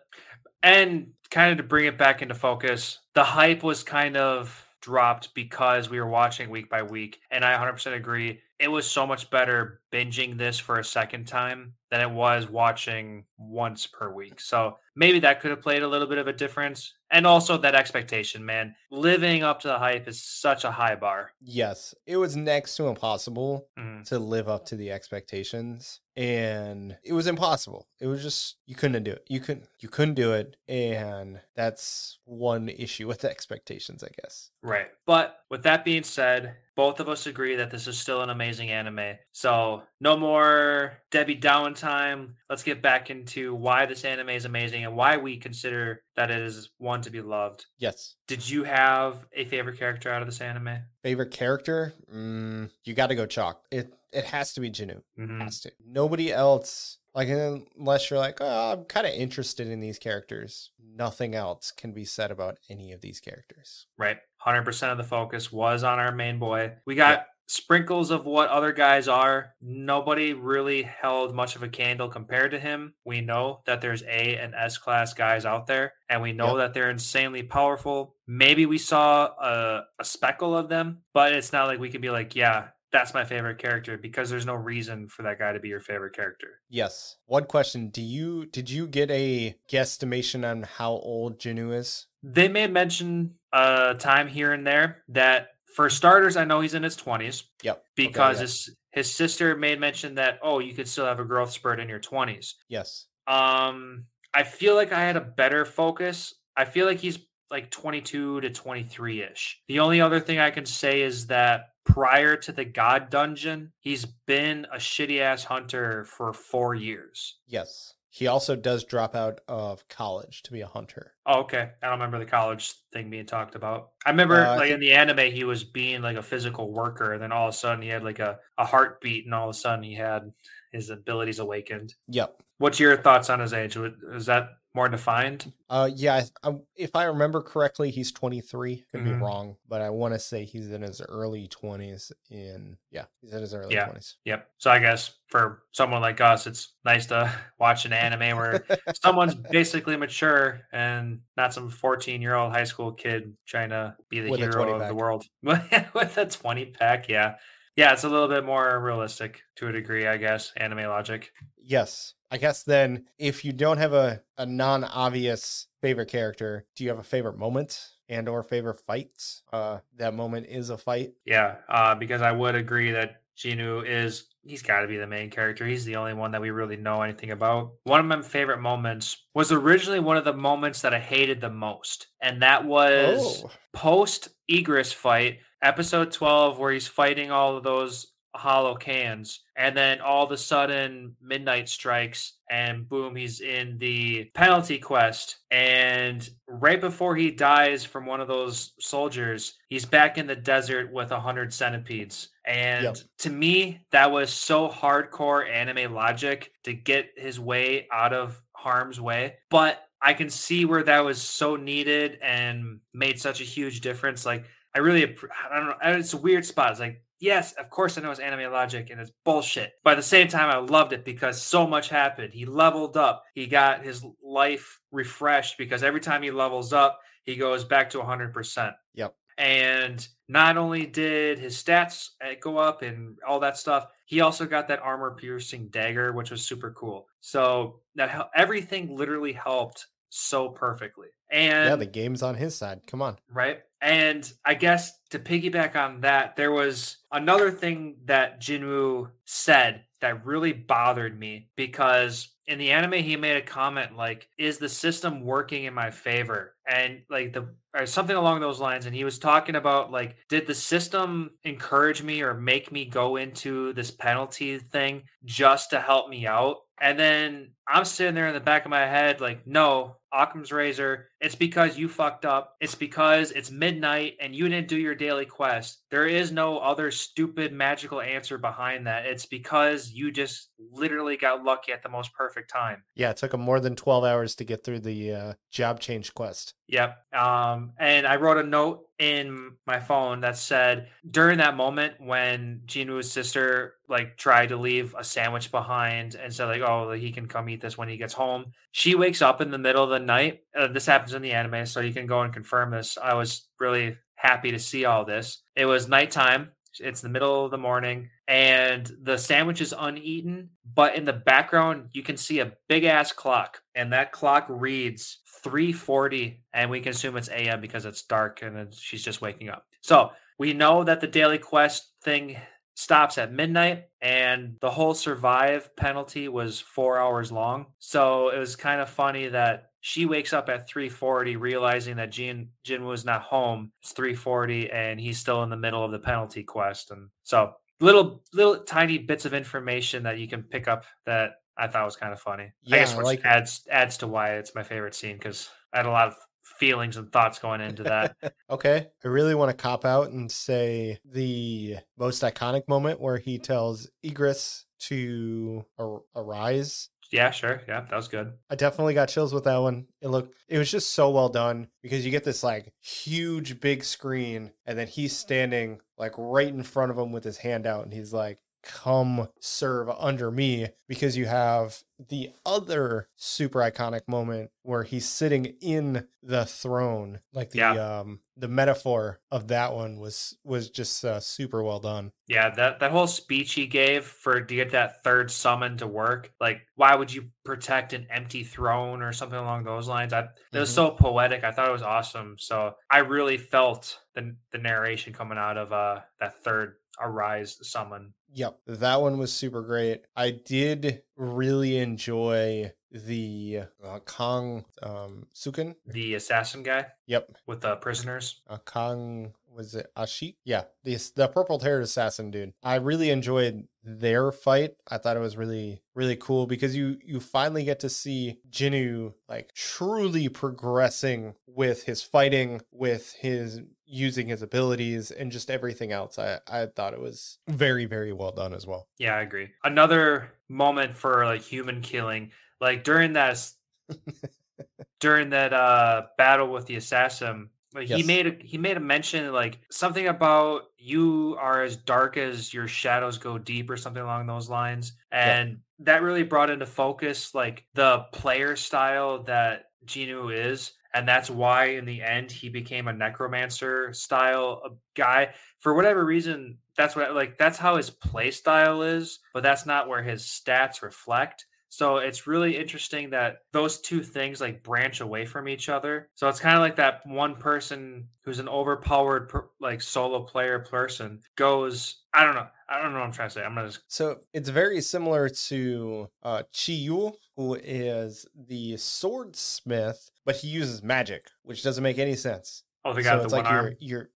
And kind of to bring it back into focus, the hype was kind of dropped because we were watching week by week. And I one hundred percent agree. It was so much better binging this for a second time than it was watching once per week. So maybe that could have played a little bit of a difference. And also that expectation, man. Living up to the hype is such a high bar. Yes, it was next to impossible Mm-hmm. to live up to the expectations. And it was impossible. It was just, you couldn't do it. You couldn't, you couldn't do it. And that's one issue with the expectations, I guess. Right. But with that being said, both of us agree that this is still an amazing anime. So no more Debbie Downer time. Let's get back into why this anime is amazing and why we consider that it is one to be loved. Yes. Did you have a favorite character out of this anime? Favorite character? Mm, you got to go Chalk. It it has to be Jinwoo. Mm-hmm. Has to. Nobody else. Like, unless you're like, oh, I'm kind of interested in these characters. Nothing else can be said about any of these characters. Right. one hundred percent of the focus was on our main boy. We got Yeah. sprinkles of what other guys are. Nobody really held much of a candle compared to him. We know that there's A and S class guys out there, and we know Yep. that they're insanely powerful. Maybe we saw a, a speckle of them, but it's not like we could be like, yeah, that's my favorite character, because there's no reason for that guy to be your favorite character. Yes. One question. Do you did you get a guesstimation on how old Jinwoo is? They may mention a time here and there that, for starters, I know he's in his twenties. Yep. Because Okay, yeah. his his sister made mention that, oh, you could still have a growth spurt in your twenties. Yes. Um, I feel like I had a better focus. I feel like he's like twenty-two to twenty-three-ish. The only other thing I can say is that prior to the God Dungeon, he's been a shitty-ass hunter for four years. Yes. He also does drop out of college to be a hunter. Oh, okay. I don't remember the college thing being talked about. I remember, Uh, I like, think- in the anime, he was being, like, a physical worker, and then all of a sudden he had, like, a, a heartbeat, and all of a sudden he had his abilities awakened. Yep. What's your thoughts on his age? Is that more defined? Uh, yeah. I, I, if I remember correctly, he's twenty-three. Could Mhm. be wrong, but I want to say he's in his early twenties. In yeah, he's in his early Yeah. twenties. Yep. So I guess for someone like us, it's nice to watch an anime where someone's basically mature and not some fourteen-year-old high school kid trying to be the With a hero twenty of pack. the world. With a twenty pack, yeah. Yeah, it's a little bit more realistic to a degree, I guess, anime logic. Yes. I guess then, if you don't have a, a non-obvious favorite character, do you have a favorite moment and or favorite fights? Uh, that moment is a fight. Yeah, uh, because I would agree that Jinwoo is, he's got to be the main character. He's the only one that we really know anything about. One of my favorite moments was originally one of the moments that I hated the most. And that was Oh. post Egress fight, episode twelve where he's fighting all of those hollow cans, and then all of a sudden midnight strikes and boom, he's in the penalty quest, and right before he dies from one of those soldiers, he's back in the desert with a hundred centipedes. And Yep. to me, that was so hardcore anime logic to get his way out of harm's way, but I can see where that was so needed and made such a huge difference. Like, I really, I don't know, it's a weird spot. It's like, yes, of course I know it's anime logic and it's bullshit. But at the same time, I loved it because so much happened. He leveled up. He got his life refreshed because every time he levels up, he goes back to one hundred percent. Yep. And not only did his stats go up and all that stuff, he also got that armor-piercing dagger, which was super cool. So that everything literally helped so perfectly. And yeah, the game's on his side. Come on. Right. And I guess to piggyback on that, there was another thing that Jinwoo said that really bothered me because in the anime, he made a comment like, is the system working in my favor? And like the or something along those lines. And he was talking about like, did the system encourage me or make me go into this penalty thing just to help me out? And then I'm sitting there in the back of my head like, no, Occam's razor. It's because you fucked up. It's because it's midnight and you didn't do your daily quest. There is no other stupid magical answer behind that. It's because you just literally got lucky at the most perfect time. Yeah, it took him more than twelve hours to get through the uh, job change quest. Yep. Um, and I wrote a note in my phone that said during that moment when Jinwoo's sister like tried to leave a sandwich behind and said like, oh, he can come eat this when he gets home. She wakes up in the middle of the night. Uh, this happens in the anime, so you can go and confirm this. I was really happy to see all this. It was nighttime. It's the middle of the morning and the sandwich is uneaten, but in the background, you can see a big ass clock and that clock reads three forty and we can assume it's A M because it's dark and then she's just waking up. So we know that the daily quest thing stops at midnight and the whole survive penalty was four hours long. So it was kind of funny that she wakes up at three forty, realizing that Jin Jin was not home. It's three forty, and he's still in the middle of the penalty quest. And so, little little tiny bits of information that you can pick up that I thought was kind of funny. Yeah, I guess which like- adds adds to why it's my favorite scene because I had a lot of feelings and thoughts going into that. Okay, I really want to cop out and say the most iconic moment where he tells Igris to ar- arise. Yeah, sure. Yeah, that was good. I definitely got chills with that one. It looked, it was just so well done because you get this like huge big screen and then he's standing like right in front of him with his hand out and he's like, come serve under me, because you have the other super iconic moment where he's sitting in the throne. Like the Yeah. um the metaphor of that one was was just uh, super well done. Yeah, that, that whole speech he gave for to get that third summon to work, like why would you protect an empty throne or something along those lines? I it was Mhm. so poetic. I thought it was awesome. So I really felt the the narration coming out of uh that third arise summon. Yep, that one was super great. I did really enjoy the uh, Kang um, Sukin. The assassin guy Yep, with the prisoners. uh, Kang, was it Ashik? Yeah, the the purple haired assassin dude. I really enjoyed their fight. I thought it was really really cool because you you finally get to see Jinwoo like truly progressing with his fighting, with his using his abilities and just everything else. I I thought it was very very well done as well. Yeah, I agree. Another moment for like human killing, like during that s- during that uh battle with the assassin. Like he Yes. made a he made a mention like something about you are as dark as your shadows go deep or something along those lines. And that really brought into focus like the player style that Jinwoo is. And that's why in the end he became a necromancer style of guy. For whatever reason, that's what like that's how his play style is, but that's not where his stats reflect. So it's really interesting that those two things like branch away from each other. So it's kind of like that one person who's an overpowered per, like solo player person goes, I don't know. I don't know what I'm trying to say. I'm going to just So it's very similar to uh, Chiyu, who is the swordsmith, but he uses magic, which doesn't make any sense. Oh, the guy So with it's the like one you're, arm. you're, yep,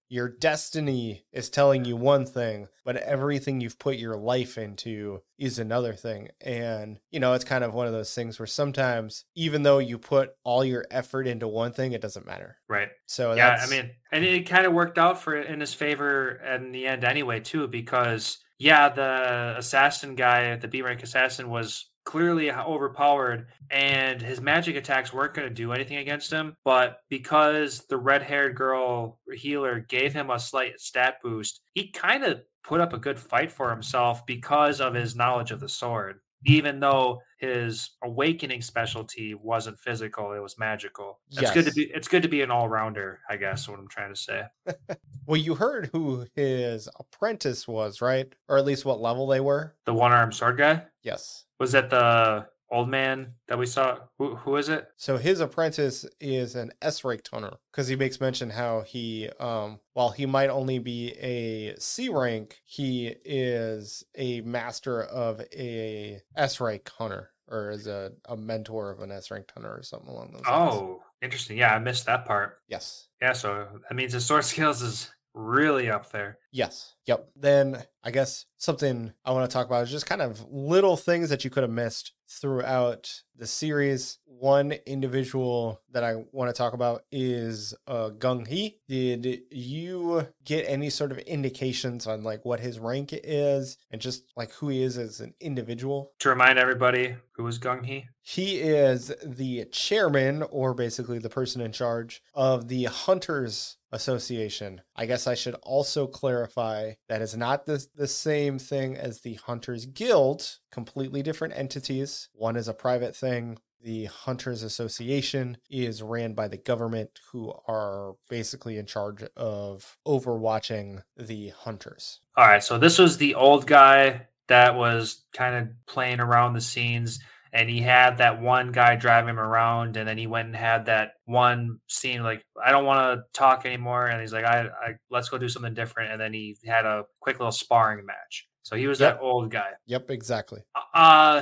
your destiny is telling you one thing, but everything you've put your life into is another thing. And, you know, it's kind of one of those things where sometimes, even though you put all your effort into one thing, it doesn't matter. Right. So yeah, that's, I mean, and it kind of worked out for in his favor in the end anyway, too, because yeah, the assassin guy, the B rank assassin, was clearly overpowered and his magic attacks weren't going to do anything against him. But because the red haired girl healer gave him a slight stat boost, he kind of put up a good fight for himself because of his knowledge of the sword. Even though his awakening specialty wasn't physical, it was magical. It's Yes. good to be it's good to be an all-rounder, I guess, what I'm trying to say. well, you heard who his apprentice was, right? Or at least what level they were? The one-armed sword guy? Yes. Was that the old man that we saw? Who who is it? So his apprentice is an S-rank hunter, because he makes mention how he, um, while he might only be a C rank, he is a master of a S-rank hunter, or is a, a mentor of an S-rank hunter or something along those lines. Oh, interesting. Yeah, I missed that part. Yes. Yeah, so that means his sword skills is really up there. Yes. Yep. Then I guess something I want to talk about is just kind of little things that you could have missed throughout the series. One individual that I want to talk about is uh, Gung Hee. Did you get any sort of indications on like what his rank is and just like who he is as an individual? To remind everybody, who is Gung Hee? He is the chairman, or basically the person in charge of the Hunters Association. I guess I should also clarify that is not the, the same thing as the Hunters Guild, completely different entities. One is a private thing. The Hunters Association is ran by the government, who are basically in charge of overwatching the hunters. All right, so this was the old guy that was kind of playing around the scenes, and he had that one guy drive him around, and then he went and had that one scene like, I don't want to talk anymore, and he's like, I, I let's go do something different, and then he had a quick little sparring match. So he was Yep. that old guy. Yep, exactly. Uh,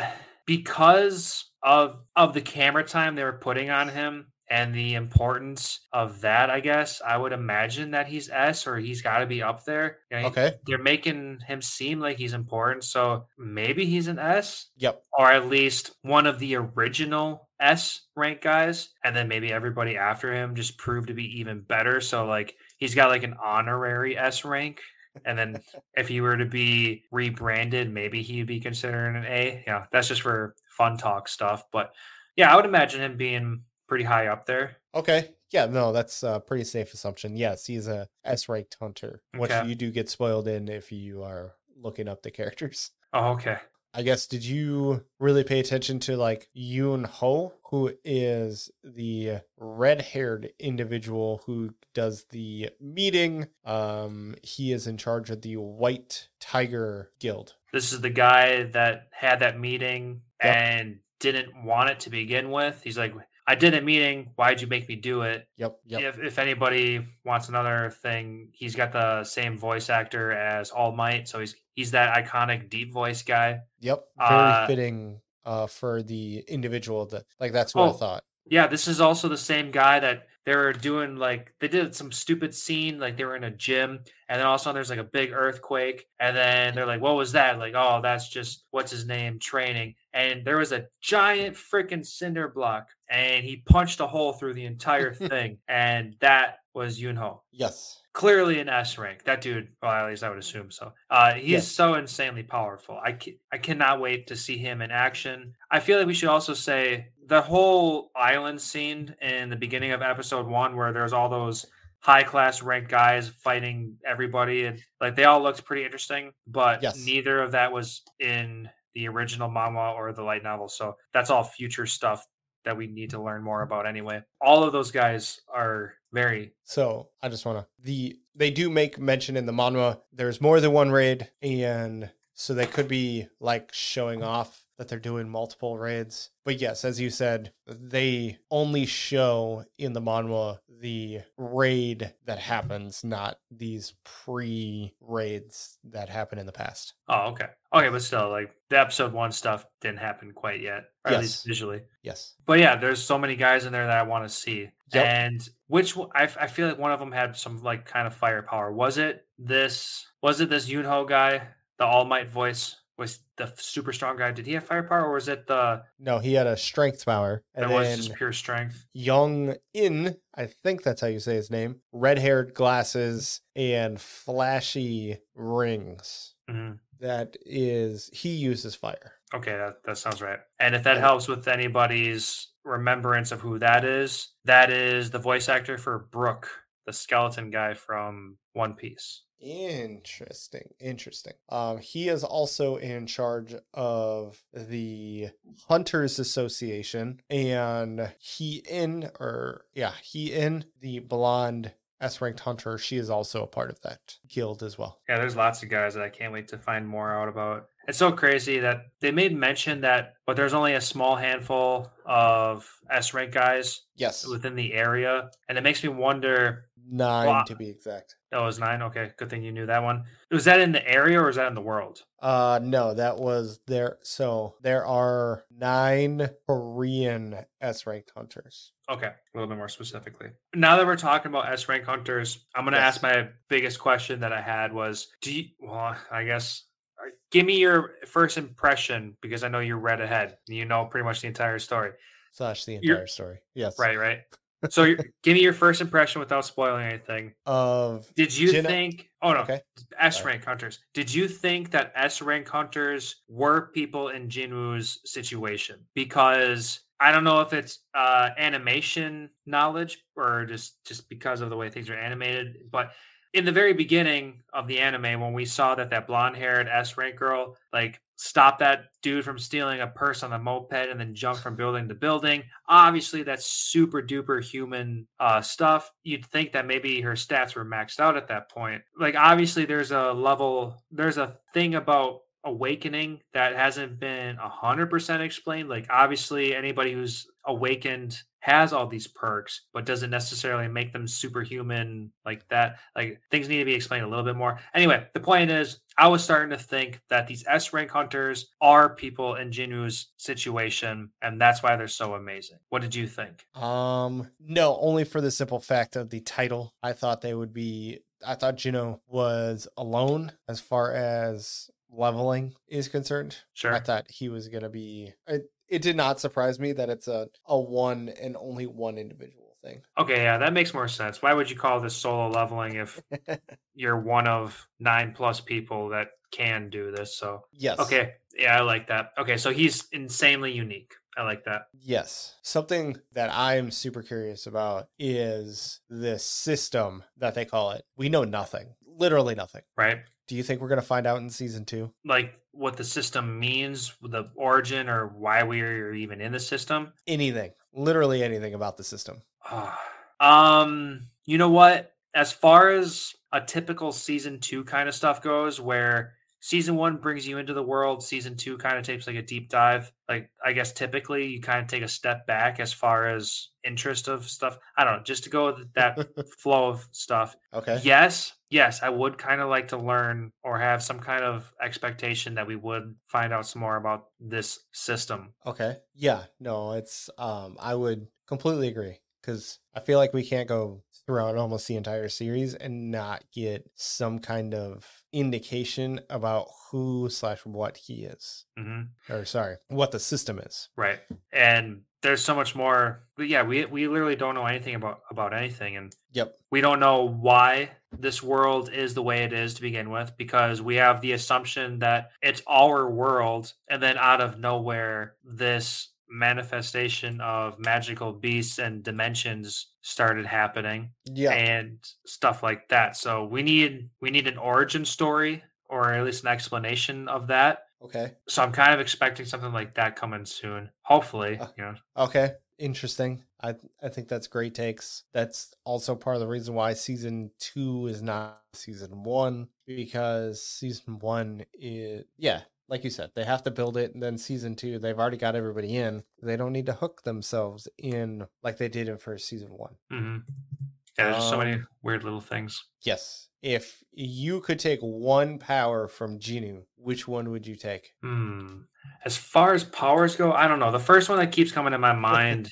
because of of the camera time they were putting on him and the importance of that, I guess, I would imagine that he's S, or he's got to be up there. You know, Okay. They're making him seem like he's important, so maybe he's an S, Yep. or at least one of the original S rank guys, and then maybe everybody after him just proved to be even better. So like he's got like an honorary S rank. And then if he were to be rebranded, maybe he'd be considered an A. Yeah, that's just for fun talk stuff. But yeah, I would imagine him being pretty high up there. Okay. Yeah, no, that's a pretty safe assumption. Yes, he's a S-ranked hunter, which Okay. you do get spoiled in if you are looking up the characters. Oh, okay. I guess, did you really pay attention to like Yoon Ho, who is the red-haired individual who does the meeting? Um, he is in charge of the White Tiger Guild. This is the guy that had that meeting Yep. and didn't want it to begin with. He's like, I did a meeting. Why'd you make me do it? Yep, yep. If, if anybody wants another thing, he's got the same voice actor as All Might. So he's he's that iconic deep voice guy. Yep, very Uh, fitting uh, for the individual. That like that's what Oh. I thought. Yeah, this is also the same guy that they were doing, like, they did some stupid scene, like they were in a gym, and then all of a sudden there's like a big earthquake, and then they're like, what was that? Like, oh, that's just, what's his name, training. And there was a giant freaking cinder block, and he punched a hole through the entire thing, and that was Yoonho. Yes. Clearly an S rank. That dude, well, at least I would assume so. Uh, he's Yes. so insanely powerful. I, ca- I cannot wait to see him in action. I feel like we should also say the whole island scene in the beginning of episode one, where there's all those high class ranked guys fighting everybody, and like they all looked pretty interesting, but Yes. neither of that was in the original manga or the light novel. So that's all future stuff that we need to learn more about anyway. All of those guys are very So I just want to the they do make mention in the manhwa there's more than one raid, and so they could be like showing off that they're doing multiple raids. But yes, as you said, they only show in the manhwa the raid that happens, not these pre-raids that happen in the past. Oh, okay. Okay, but still, like, the episode one stuff didn't happen quite yet, or at Yes. least visually. Yes. But yeah, there's so many guys in there that I want to see. Yep. And which one- I, I feel like one of them had some like kind of firepower. Was it this? Was it this Yunho guy, the All Might voice? Was the super strong guy? Did he have firepower, or was it the No, he had a strength power. And that was then just pure strength? Young In, I think that's how you say his name, red haired glasses and flashy rings. hmm That is, he uses fire. Okay, that, that sounds right. And if that Yeah. helps with anybody's remembrance of who that is, that is the voice actor for Brook, the skeleton guy from One Piece. Interesting. Interesting. Um, he is also in charge of the Hunters Association, and he in or yeah, he in the blonde S-ranked hunter. She is also a part of that guild as well. Yeah, there's lots of guys that I can't wait to find more out about. It's so crazy that they made mention that, but there's only a small handful of S-rank guys Yes, within the area, and it makes me wonder. nine Well, to be exact. That was nine. Okay, good thing you knew that one. Was that in the area or was that in the world? Uh, no, that was there. So there are nine Korean S-ranked hunters. Okay, a little bit more specifically. Now that we're talking about S-rank hunters, I'm going to Yes. ask my biggest question that I had was, do you, well, I guess, uh, give me your first impression, because I know you read ahead. You know pretty much the entire story. Slash the You're- entire story. Yes. Right, right. So you're, give me your first impression without spoiling anything. Of Did you Jinna- think, oh no, Okay. S-rank hunters. Did you think that S-rank hunters were people in Jinwoo's situation? Because I don't know if it's uh, animation knowledge or just, just because of the way things are animated, but in the very beginning of the anime, when we saw that that blonde-haired S-rank girl like stopped that dude from stealing a purse on the moped and then jumped from building to building, obviously that's super duper human uh, stuff. You'd think that maybe her stats were maxed out at that point. Like obviously there's a level, there's a thing about awakening that hasn't been a hundred percent explained. Like obviously anybody who's awakened has all these perks, but doesn't necessarily make them superhuman like that. Like things need to be explained a little bit more. Anyway, the point is I was starting to think that these S-rank hunters are people in Jinwoo's situation, and that's why they're so amazing. What did you think? Um, no, only for the simple fact of the title. I thought they would be, I thought Juno was alone as far as leveling is concerned. Sure. I thought he was going to be, it, it did not surprise me that it's a, a one and only one individual thing. Okay, yeah, that makes more sense. Why would you call this solo leveling if you're one of nine plus people that can do this? So, Yes. okay, yeah, I like that. Okay, so he's insanely unique. I like that. Yes. Something that I'm super curious about is this system that they call it. We know nothing, literally nothing. Right? Do you think we're going to find out in season two? Like what the system means, the origin, or why we're even in the system? Anything, literally anything about the system. um, you know what? As far as a typical season two kind of stuff goes, where season one brings you into the world, season two kind of takes like a deep dive. Like, I guess typically you kind of take a step back as far as interest of stuff. I don't know, just to go with that flow of stuff. Okay. Yes, yes, I would kind of like to learn or have some kind of expectation that we would find out some more about this system. Okay. Yeah. No, it's, um, I would completely agree because I feel like we can't go throughout almost the entire series and not get some kind of indication about who slash what he is. Mm-hmm. Or sorry, what the system is. Right. And there's so much more. But yeah, we we literally don't know anything about about anything, and Yep. we don't know why this world is the way it is to begin with, because we have the assumption that it's our world, and then out of nowhere, this manifestation of magical beasts and dimensions started happening. Yeah. And stuff like that. So we need we need an origin story, or at least an explanation of that. Okay. So I'm kind of expecting something like that coming soon. Hopefully, Uh, you know. Okay. Interesting. I I think that's great takes. That's also part of the reason why season two is not season one, because season one is, yeah, like you said, they have to build it, and then season two, they've already got everybody in. They don't need to hook themselves in like they did in first season one. Mm-hmm. Yeah, there's just so many Um, weird little things. Yes. If you could take one power from Genu, which one would you take? Hmm. As far as powers go, I don't know. The first one that keeps coming to my mind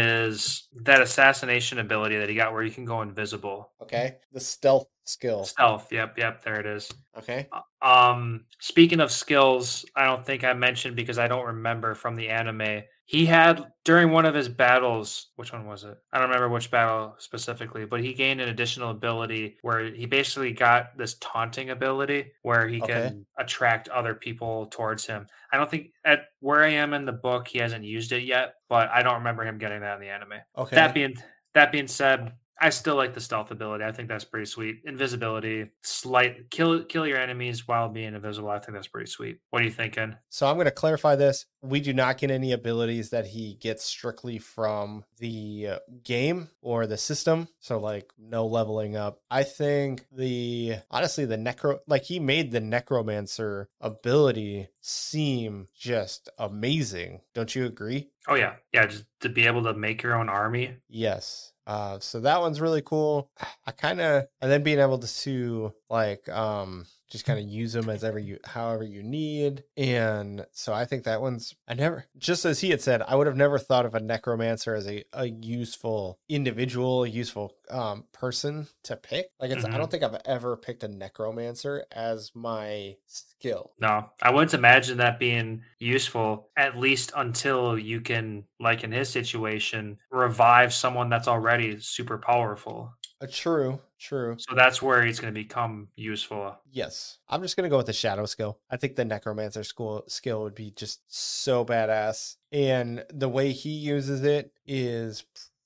is that assassination ability that he got where you can go invisible. Okay. The stealth skill. Stealth. Yep. Yep. There it is. Okay. Um, speaking of skills, I don't think I mentioned because I don't remember from the anime. He had during one of his battles, which one was it? I don't remember which battle specifically, but he gained an additional ability where he basically got this taunting ability where he Okay. can attract other people towards him. I don't think at where I am in the book, he hasn't used it yet, but I don't remember him getting that in the anime. Okay. That being that being said, I still like the stealth ability. I think that's pretty sweet. Invisibility, slight kill kill your enemies while being invisible. I think that's pretty sweet. What are you thinking? So I'm going to clarify this. We do not get any abilities that he gets strictly from the uh, game or the system. So like no leveling up. I think the, honestly, the necro, like he made the necromancer ability seem just amazing. Don't you agree? Oh yeah. Yeah. Just to be able to make your own army. Yes. Uh, so that one's really cool. I kind of, and then being able to, to like, um, just kind of use them as ever you, however you need. And so I think that one's, I never, just as he had said, I would have never thought of a necromancer as a, a useful individual, a useful um, person to pick. Like it's, Mhm. I don't think I've ever picked a necromancer as my skill. No, I wouldn't imagine that being useful, at least until you can, like in his situation, revive someone that's already super powerful. Uh, true, true. So that's where he's going to become useful. Yes. I'm just going to go with the shadow skill. I think the necromancer school skill would be just so badass. And the way he uses it is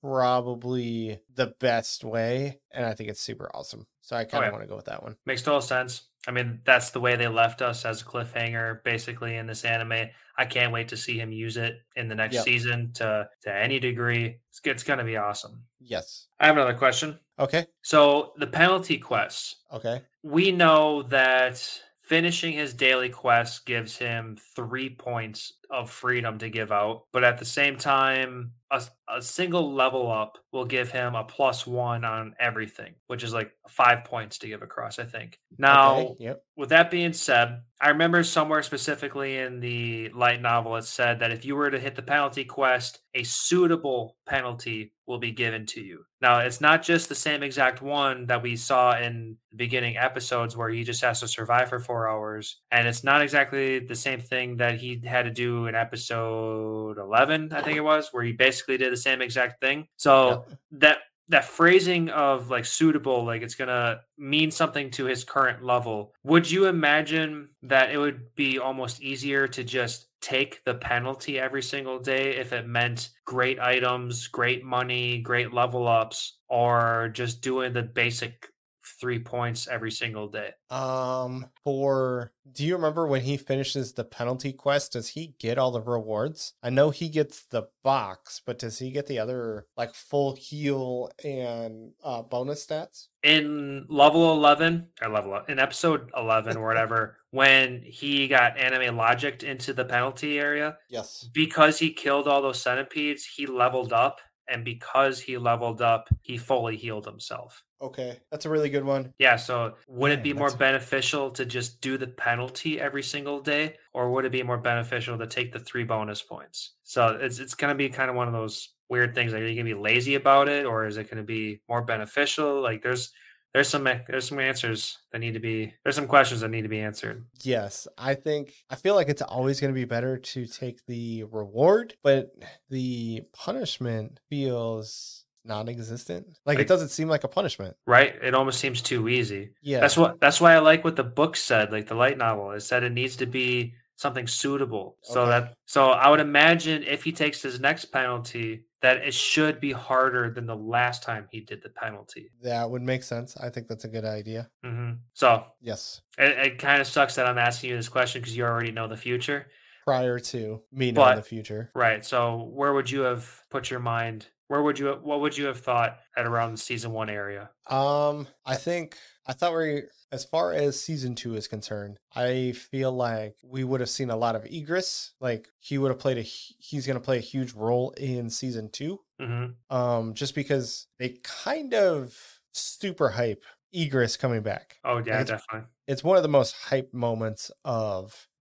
probably the best way. And I think it's super awesome. So I kind of Oh, yeah. want to go with that one. Makes total sense. I mean, that's the way they left us as a cliffhanger, basically, in this anime. I can't wait to see him use it in the next Yep. season to to any degree. It's, it's going to be awesome. Yes. I have another question. Okay. So the penalty quests. Okay. We know that finishing his daily quest gives him three points of freedom to give out. But at the same time, a, a single level up will give him a plus one on everything, which is like five points to give across, I think. Now, Okay. Yep. with that being said, I remember somewhere specifically in the light novel, it said that if you were to hit the penalty quest, a suitable penalty will be given to you. Now, it's not just the same exact one that we saw in the beginning episodes where he just has to survive for four hours. And it's not exactly the same thing that he had to do in episode eleven, I think it was, where he basically did the same exact thing. So Yep. that that phrasing of like suitable, like it's gonna mean something to his current level. Would you imagine that it would be almost easier to just take the penalty every single day if it meant great items, great money, great level ups, or just doing the basic three points every single day? Um, for, do you remember when he finishes the penalty quest, does he get all the rewards? I know he gets the box, but does he get the other like full heal and uh, bonus stats? In level eleven or level in episode eleven or whatever, when he got anime logicked into the penalty area, Yes. because he killed all those centipedes, he leveled up, and because he leveled up, he fully healed himself. Okay. That's a really good one. Yeah, so would it Man, be more that's- beneficial to just do the penalty every single day, or would it be more beneficial to take the three bonus points? So it's it's going to be kind of one of those weird things. Like, are you going to be lazy about it, or is it going to be more beneficial? Like, there's there's some there's some answers that need to be there's some questions that need to be answered. Yes, I think I feel like it's always going to be better to take the reward, but the punishment feels non-existent. Like, Like- it doesn't seem like a punishment. Right? It almost seems too easy. Yeah. That's what that's why I like what the book said, like the light novel. It said it needs to be something suitable. So Okay. that so I would imagine if he takes his next penalty, that it should be harder than the last time he did the penalty. That would make sense. I think that's a good idea. hmm So Yes. it, it kind of sucks that I'm asking you this question because you already know the future. Prior to me knowing But- the future. Right. So where would you have put your mind? Where would you what would you have thought at around the season one area? Um, I think I thought we, as far as season two is concerned, I feel like we would have seen a lot of Egress. Like he would have played a, hu- he's going to play a huge role in season two. hmm Um, just because they kind of super hype Egress coming back. Oh yeah, It's- definitely. It's one of the most hype moments of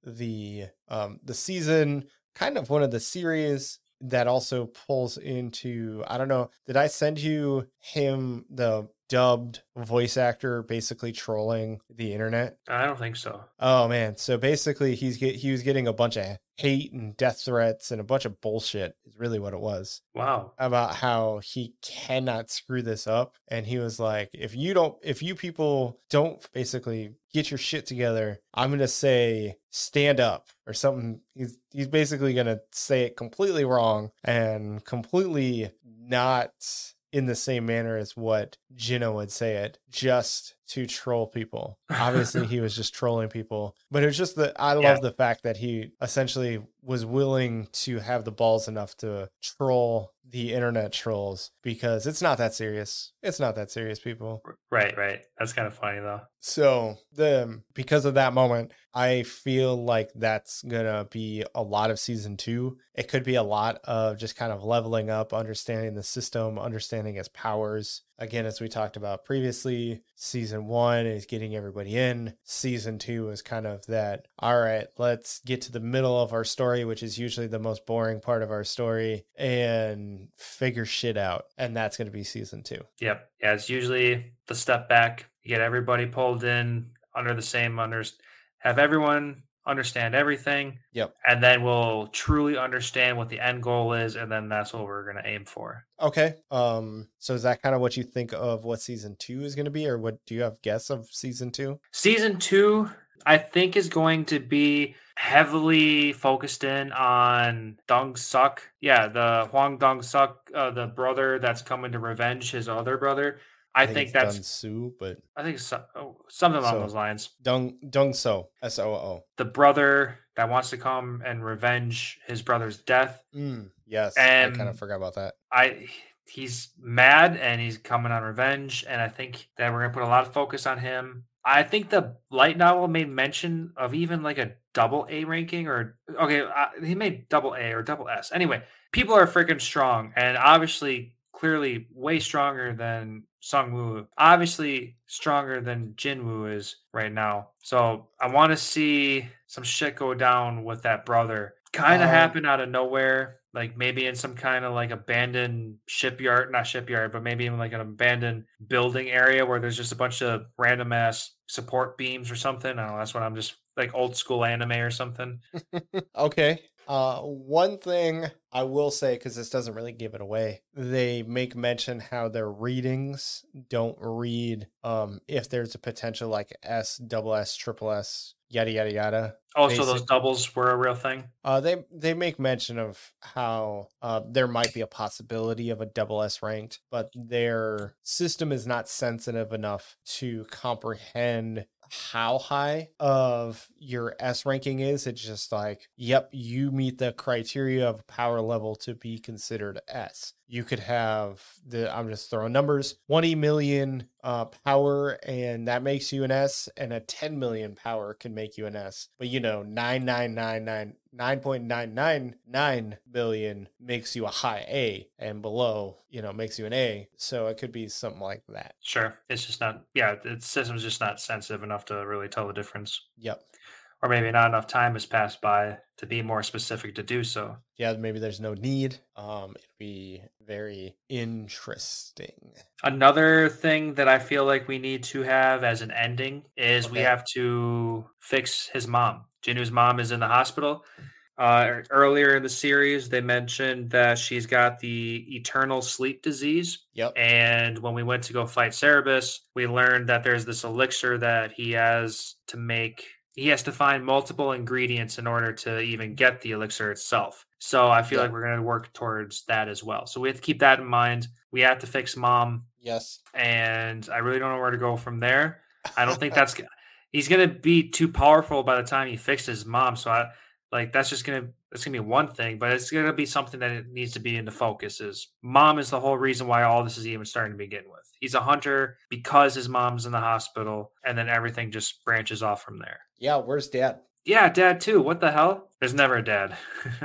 the um the season, kind of one of the series that also pulls into, I don't know, did I send you him, the dubbed voice actor, basically trolling the internet? I don't think so. Oh man, so basically he's get, he was getting a bunch of hate and death threats and a bunch of bullshit is really what it was. Wow. About how he cannot screw this up. And he was like, if you don't, if you people don't basically get your shit together, I'm going to say stand up or something. He's, he's basically going to say it completely wrong and completely not in the same manner as what Gino would say it, just to troll people. Obviously, he was just trolling people, but it was just that I love Yeah. the fact that he essentially was willing to have the balls enough to troll the internet trolls, because it's not that serious. It's not that serious, people. Right, right. That's kind of funny though. So the because of that moment, I feel like that's gonna be a lot of season two. It could be a lot of just kind of leveling up, understanding the system, understanding its powers. Again, as we talked about previously, season one is getting everybody in. Season two is kind of that, all right, let's get to the middle of our story, which is usually the most boring part of our story, and figure shit out. And that's going to be season two. Yep. Yeah, it's usually the step back. You get everybody pulled in under the same under have everyone understand everything. Yep. And then we'll truly understand what the end goal is, and then that's what we're going to aim for. Okay. Um, so is that kind of what you think of what season two is going to be, or what do you have guess of season two? Season two, I think, is going to be heavily focused in on Dong Suk. Yeah, the Huang Dong Suk, uh, the brother that's coming to revenge his other brother. I, think, it's that's Dun Su, but I think so, oh, something along So- those lines. Dung Dung So, S O O. The brother that wants to come and revenge his brother's death. Mm, yes, I kind Um, of forgot about that. I he's mad and he's coming on revenge, and I think that we're gonna put a lot of focus on him. I think the light novel made mention of even like a double A ranking, or okay, uh, he made double A or double S. Anyway, people are freaking strong, and obviously, clearly, way stronger than Sungwoo. Obviously, stronger than Jinwoo is right now. So I want to see some shit go down with that brother. Kind of Um, happen out of nowhere. Like maybe in some kind of like abandoned shipyard, not shipyard, but maybe even like an abandoned building area where there's just a bunch of random ass support beams or something. I don't know. That's what I'm just like old school anime or something. Okay. Uh, one thing I will say, because this doesn't really give it away, they make mention how their readings don't read um if there's a potential like S, double S, triple S, yada yada yada. Oh, so those Basic- doubles were a real thing? Uh, they they make mention of how uh, there might be a possibility of a double S ranked, but their system is not sensitive enough to comprehend how high of your S ranking is. It's just like, yep, you meet the criteria of power level to be considered S. You could have the, I'm just throwing numbers, twenty million uh, power, and that makes you an S, and a ten million power can make you an S. But you know, nine nine nine nine nine point nine nine nine billion makes you a high A, and below, you know, makes you an A. So it could be something like that. Sure. It's just not, yeah, the system's just not sensitive enough to really tell the difference. Yep. Or maybe not enough time has passed by to be more specific to do so. Yeah, maybe there's no need. Um, it'd be very interesting. Another thing that I feel like we need to have as an ending is we Okay. have to fix his mom. Jinwoo's mom is in the hospital. Uh, earlier in the series, they mentioned that she's got the eternal sleep disease. Yep. And when we went to go fight Cerebus, we learned that there's this elixir that he has to make. He has to find multiple ingredients in order to even get the elixir itself. So I feel Yeah. like we're going to work towards that as well. So we have to keep that in mind. We have to fix mom, Yes. and I really don't know where to go from there. I don't think that's he's going to be too powerful by the time he fixes mom. So I like that's just going to that's going to be one thing, but it's going to be something that it needs to be into focus. Is mom is the whole reason why all this is even starting to begin with. He's a hunter because his mom's in the hospital, and then everything just branches off from there. Yeah, where's dad? Yeah, dad too. What the hell? There's never a dad.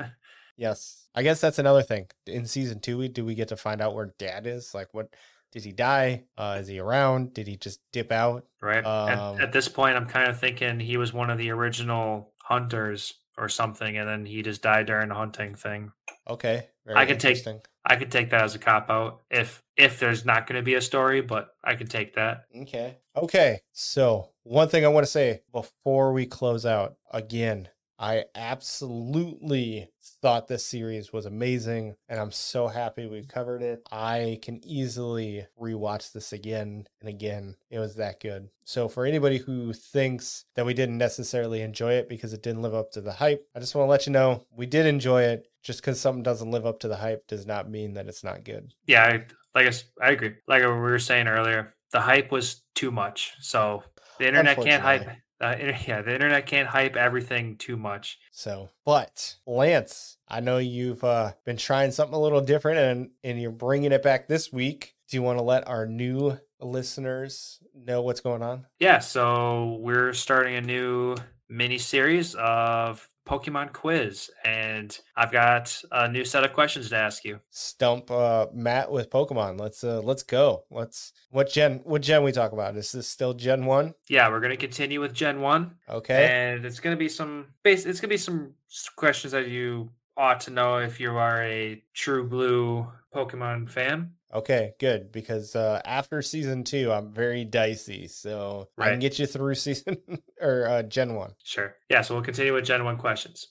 Yes. I guess that's another thing. In season two, we do we get to find out where dad is? Like, what did he die? Uh, is he around? Did he just dip out? Right. Um, at, at this point, I'm kind of thinking he was one of the original hunters or something, and then he just died during the hunting thing. Okay. Very I could take interesting. I could take that as a cop out if if there's not going to be a story, but I could take that. Okay. Okay. So, one thing I want to say before we close out again, I absolutely thought this series was amazing, and I'm so happy we covered it. I can easily rewatch this again and again. It was that good. So for anybody who thinks that we didn't necessarily enjoy it because it didn't live up to the hype, I just want to let you know we did enjoy it. Just because something doesn't live up to the hype does not mean that it's not good. Yeah, I, like I, s- I agree. Like we were saying earlier, the hype was too much. So the internet can't hype. Unfortunately. Uh, inter- yeah, the internet can't hype everything too much. So, but Lance, I know you've uh, been trying something a little different, and and you're bringing it back this week. Do you want to let our new listeners know what's going on? Yeah, so we're starting a new mini series of Pokemon quiz, and I've got a new set of questions to ask you. Stump uh, Matt with Pokemon. Let's uh, let's go. Let's what gen what gen we talk about? Is this still Gen one? Yeah, we're gonna continue with Gen One, Okay. and it's gonna be some base. It's gonna be some s- questions that you ought to know if you are a true blue Pokemon fan. Okay, good. Because uh, after season two, I'm very dicey, so I can Right. get you through season or uh, Gen one. Sure. Yeah, so we'll continue with Gen One questions.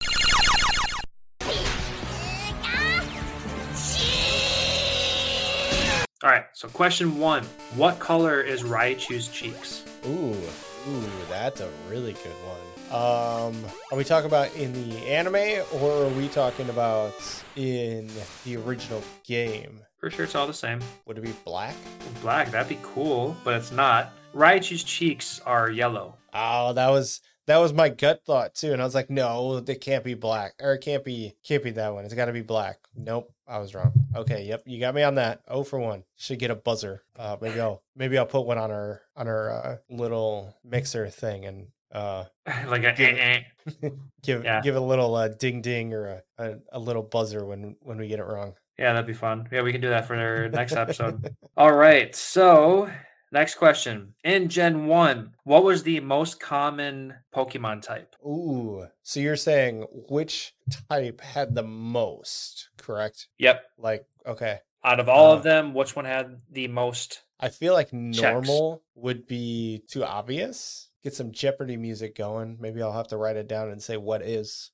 All right, so question one. What color is Raichu's cheeks? Ooh, ooh, that's a really good one. Um, are we talking about in the anime, or are we talking about in the original game? Pretty sure it's all the same. Would it be black? Black, that'd be cool, but it's not. Raichu's cheeks are yellow. Oh, that was that was my gut thought too, and I was like, no, it can't be black, or it can't be can't be that one. It's got to be black. Nope, I was wrong. Okay, yep, you got me on that. Oh for one. Should get a buzzer. Uh, maybe I'll maybe I'll put one on our on our uh, little mixer thing and uh like a Give eh, eh. give Yeah. give it a little uh, ding ding or a, a, a little buzzer when when we get it wrong. Yeah, that'd be fun. Yeah, we can do that for our next episode. All right, so next question. In Gen one, what was the most common Pokemon type? Ooh, so you're saying which type had the most, correct? Yep. Like, okay. Out of all Uh, of them, which one had the most? I feel like normal would be too obvious. Get some Jeopardy music going. Maybe I'll have to write it down and say what is.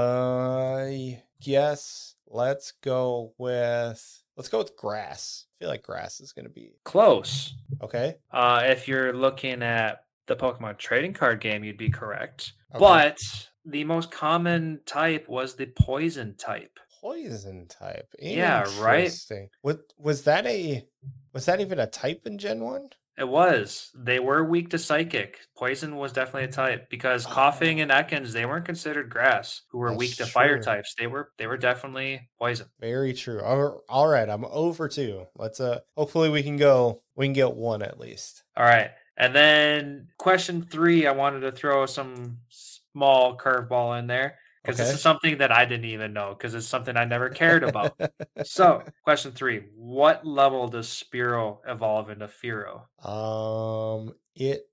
I guess let's go with let's go with grass. I feel like grass is gonna be Close. okay. Uh, if you're looking at the Pokemon trading card game, you'd be correct. Okay. But the most common type was the poison type. Poison type. Yeah, right? Interesting. What was that a was that even a type in Gen one? It was. They were weak to psychic. Poison was definitely a type because coughing and Ekans, they weren't considered grass, who were That's weak to fire true. types. They were they were definitely poison. Very true. All all right, I'm over two. Let's uh hopefully we can go we can get one at least. All right. And then question three, I wanted to throw some small curveball in there because this Okay. is something that I didn't even know because it's something I never cared about. So, question three, what level does Spearow evolve into Fearow? Um, it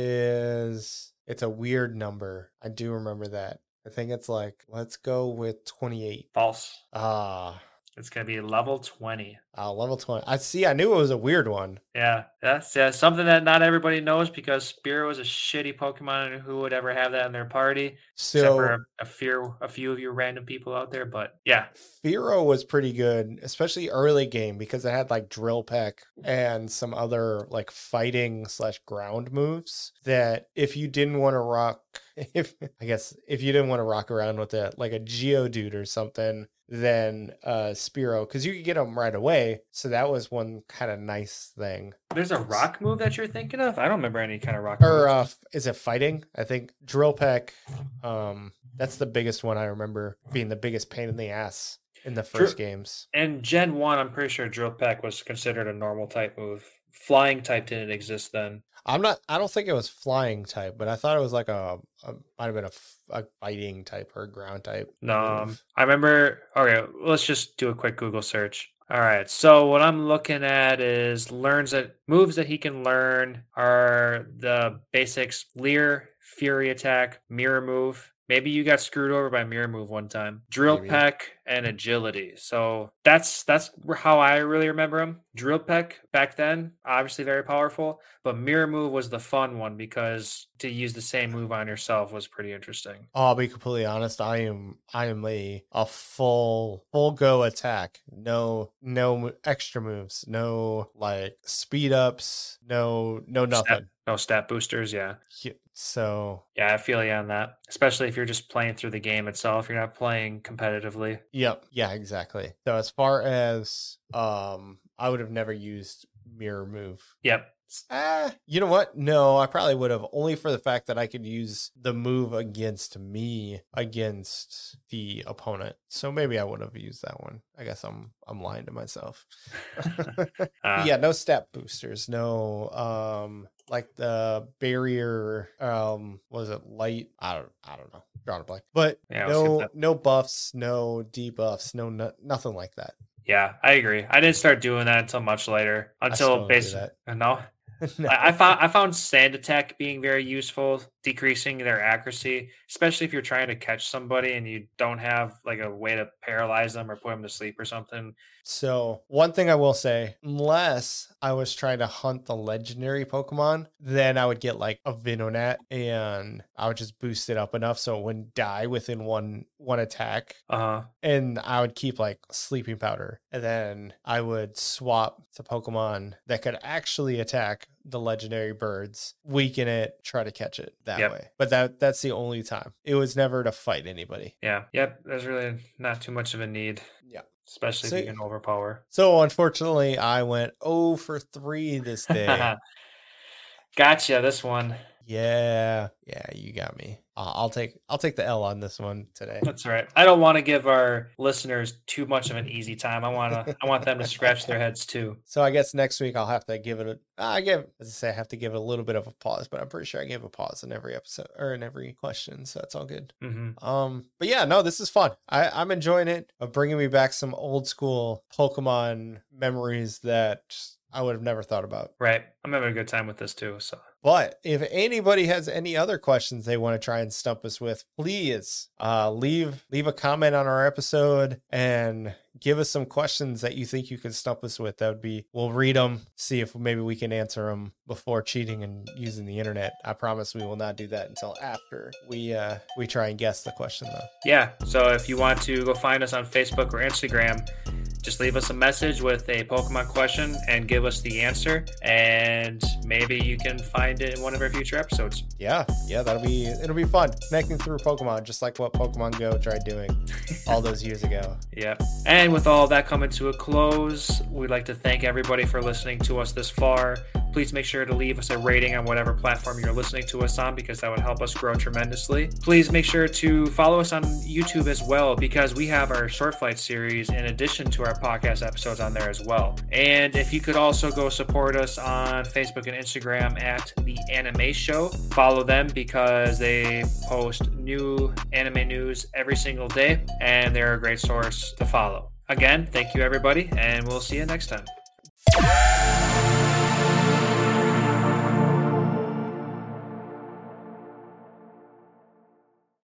is. It's a weird number. I do remember that. I think it's like let's go with twenty-eight. False. Ah, It's going to be level twenty. uh, level twenty. I see. I knew it was a weird one. Yeah, that's yeah, something that not everybody knows because Spearow is a shitty Pokemon and who would ever have that in their party? Except So for a, a fear, a few of you random people out there. But yeah, Fearow was pretty good, especially early game because it had like Drill Peck and some other like fighting slash ground moves that if you didn't want to rock, if I guess if you didn't want to rock around with it like a Geodude or something, then uh Spearow, because you could get them right away. So that was one kind of nice thing. there's a rock move that you're thinking of. I don't remember any kind of rock Or move. uh f- is it fighting? I think Drill Peck, um, that's the biggest one I remember being the biggest pain in the ass in the first True. games. In Gen one, I'm pretty sure Drill Peck was considered a normal type move. Flying type didn't exist then. I'm not. I don't think it was flying type, but I thought it was like a, a might have been a, f- a fighting type or a ground type. No, um, move. I remember. Okay, let's just do a quick Google search. All right, so what I'm looking at is learns that moves that he can learn are the basics: Leer, Fury Attack, Mirror Move, maybe you got screwed over by Mirror Move one time. Drill Maybe. Peck and Agility. So that's that's how I really remember him. Drill Peck back then, obviously very powerful, but Mirror Move was the fun one because to use the same move on yourself was pretty interesting. I'll be completely honest. I am I am a a full full go attack. No no mo- extra moves. No like speed ups. No no Stat, nothing. no stat boosters, yeah. Yeah, So Yeah, I feel you on that. Especially if you're just playing through the game itself. You're not playing competitively. yep, yeah, exactly. So as far as um, I would have never used mirror move. Yep. Ah, you know what? No, I probably would have, only for the fact that I could use the move against me against the opponent. So maybe I would have used that one. I guess I'm I'm lying to myself. Uh, Yeah, no stat boosters, no um like the barrier um was it light? I don't I don't know. Drawing a blank. But Yeah, I'll skip no that. no buffs, no debuffs, no, no nothing like that. Yeah, I agree. I didn't start doing that until much later. still Until don't do basically, that. no. No. I, I found I found sand attack being very useful, decreasing their accuracy, especially if you're trying to catch somebody and you don't have like a way to paralyze them or put them to sleep or something. So one thing I will say, unless I was trying to hunt the legendary Pokemon, then I would get like a Venonat and I would just boost it up enough so it wouldn't die within one one attack. Uh huh. And I would keep like sleeping powder. And then I would swap to Pokemon that could actually attack the legendary birds, weaken it, try to catch it that Yep. way. But that that's the only time. It was never to fight anybody. Yeah. Yep. There's really not too much of a need, Yeah. especially So- if you can overpower. So unfortunately, I went oh for three this day. Gotcha. This one. Yeah, yeah, you got me. Uh, I'll take I'll take the L on this one today. That's all right. I don't want to give our listeners too much of an easy time. I want to. I want them to scratch their heads too. So I guess next week I'll have to give it a. I give as I say I have to give it a little bit of a pause, but I'm pretty sure I gave a pause in every episode or in every question, so that's all good. hmm Um, but yeah, no, this is fun. I I'm enjoying it. Of bringing me back some old school Pokemon memories that I would have never thought about. Right. I'm having a good time with this too. So. But if anybody has any other questions they want to try and stump us with, please uh, leave leave a comment on our episode and give us some questions that you think you can stump us with. That would be, we'll read them, see if maybe we can answer them before cheating and using the internet. I promise we will not do that until after we uh, we try and guess the question, though. Yeah. So if you want to go find us on Facebook or Instagram, just leave us a message with a Pokemon question and give us the answer, and maybe you can find it in one of our future episodes. Yeah, yeah, that'll be it'll be fun connecting through Pokemon, just like what Pokemon Go tried doing all those years ago. Yeah. And with all that coming to a close, we'd like to thank everybody for listening to us this far. Please make sure to leave us a rating on whatever platform you're listening to us on, because that would help us grow tremendously. Please make sure to follow us on YouTube as well, because we have our Short Flight series in addition to our podcast episodes on there as well. And if you could also go support us on Facebook and Instagram at The Anime Show, follow them because they post new anime news every single day, and they're a great source to follow. Again, thank you everybody, and we'll see you next time.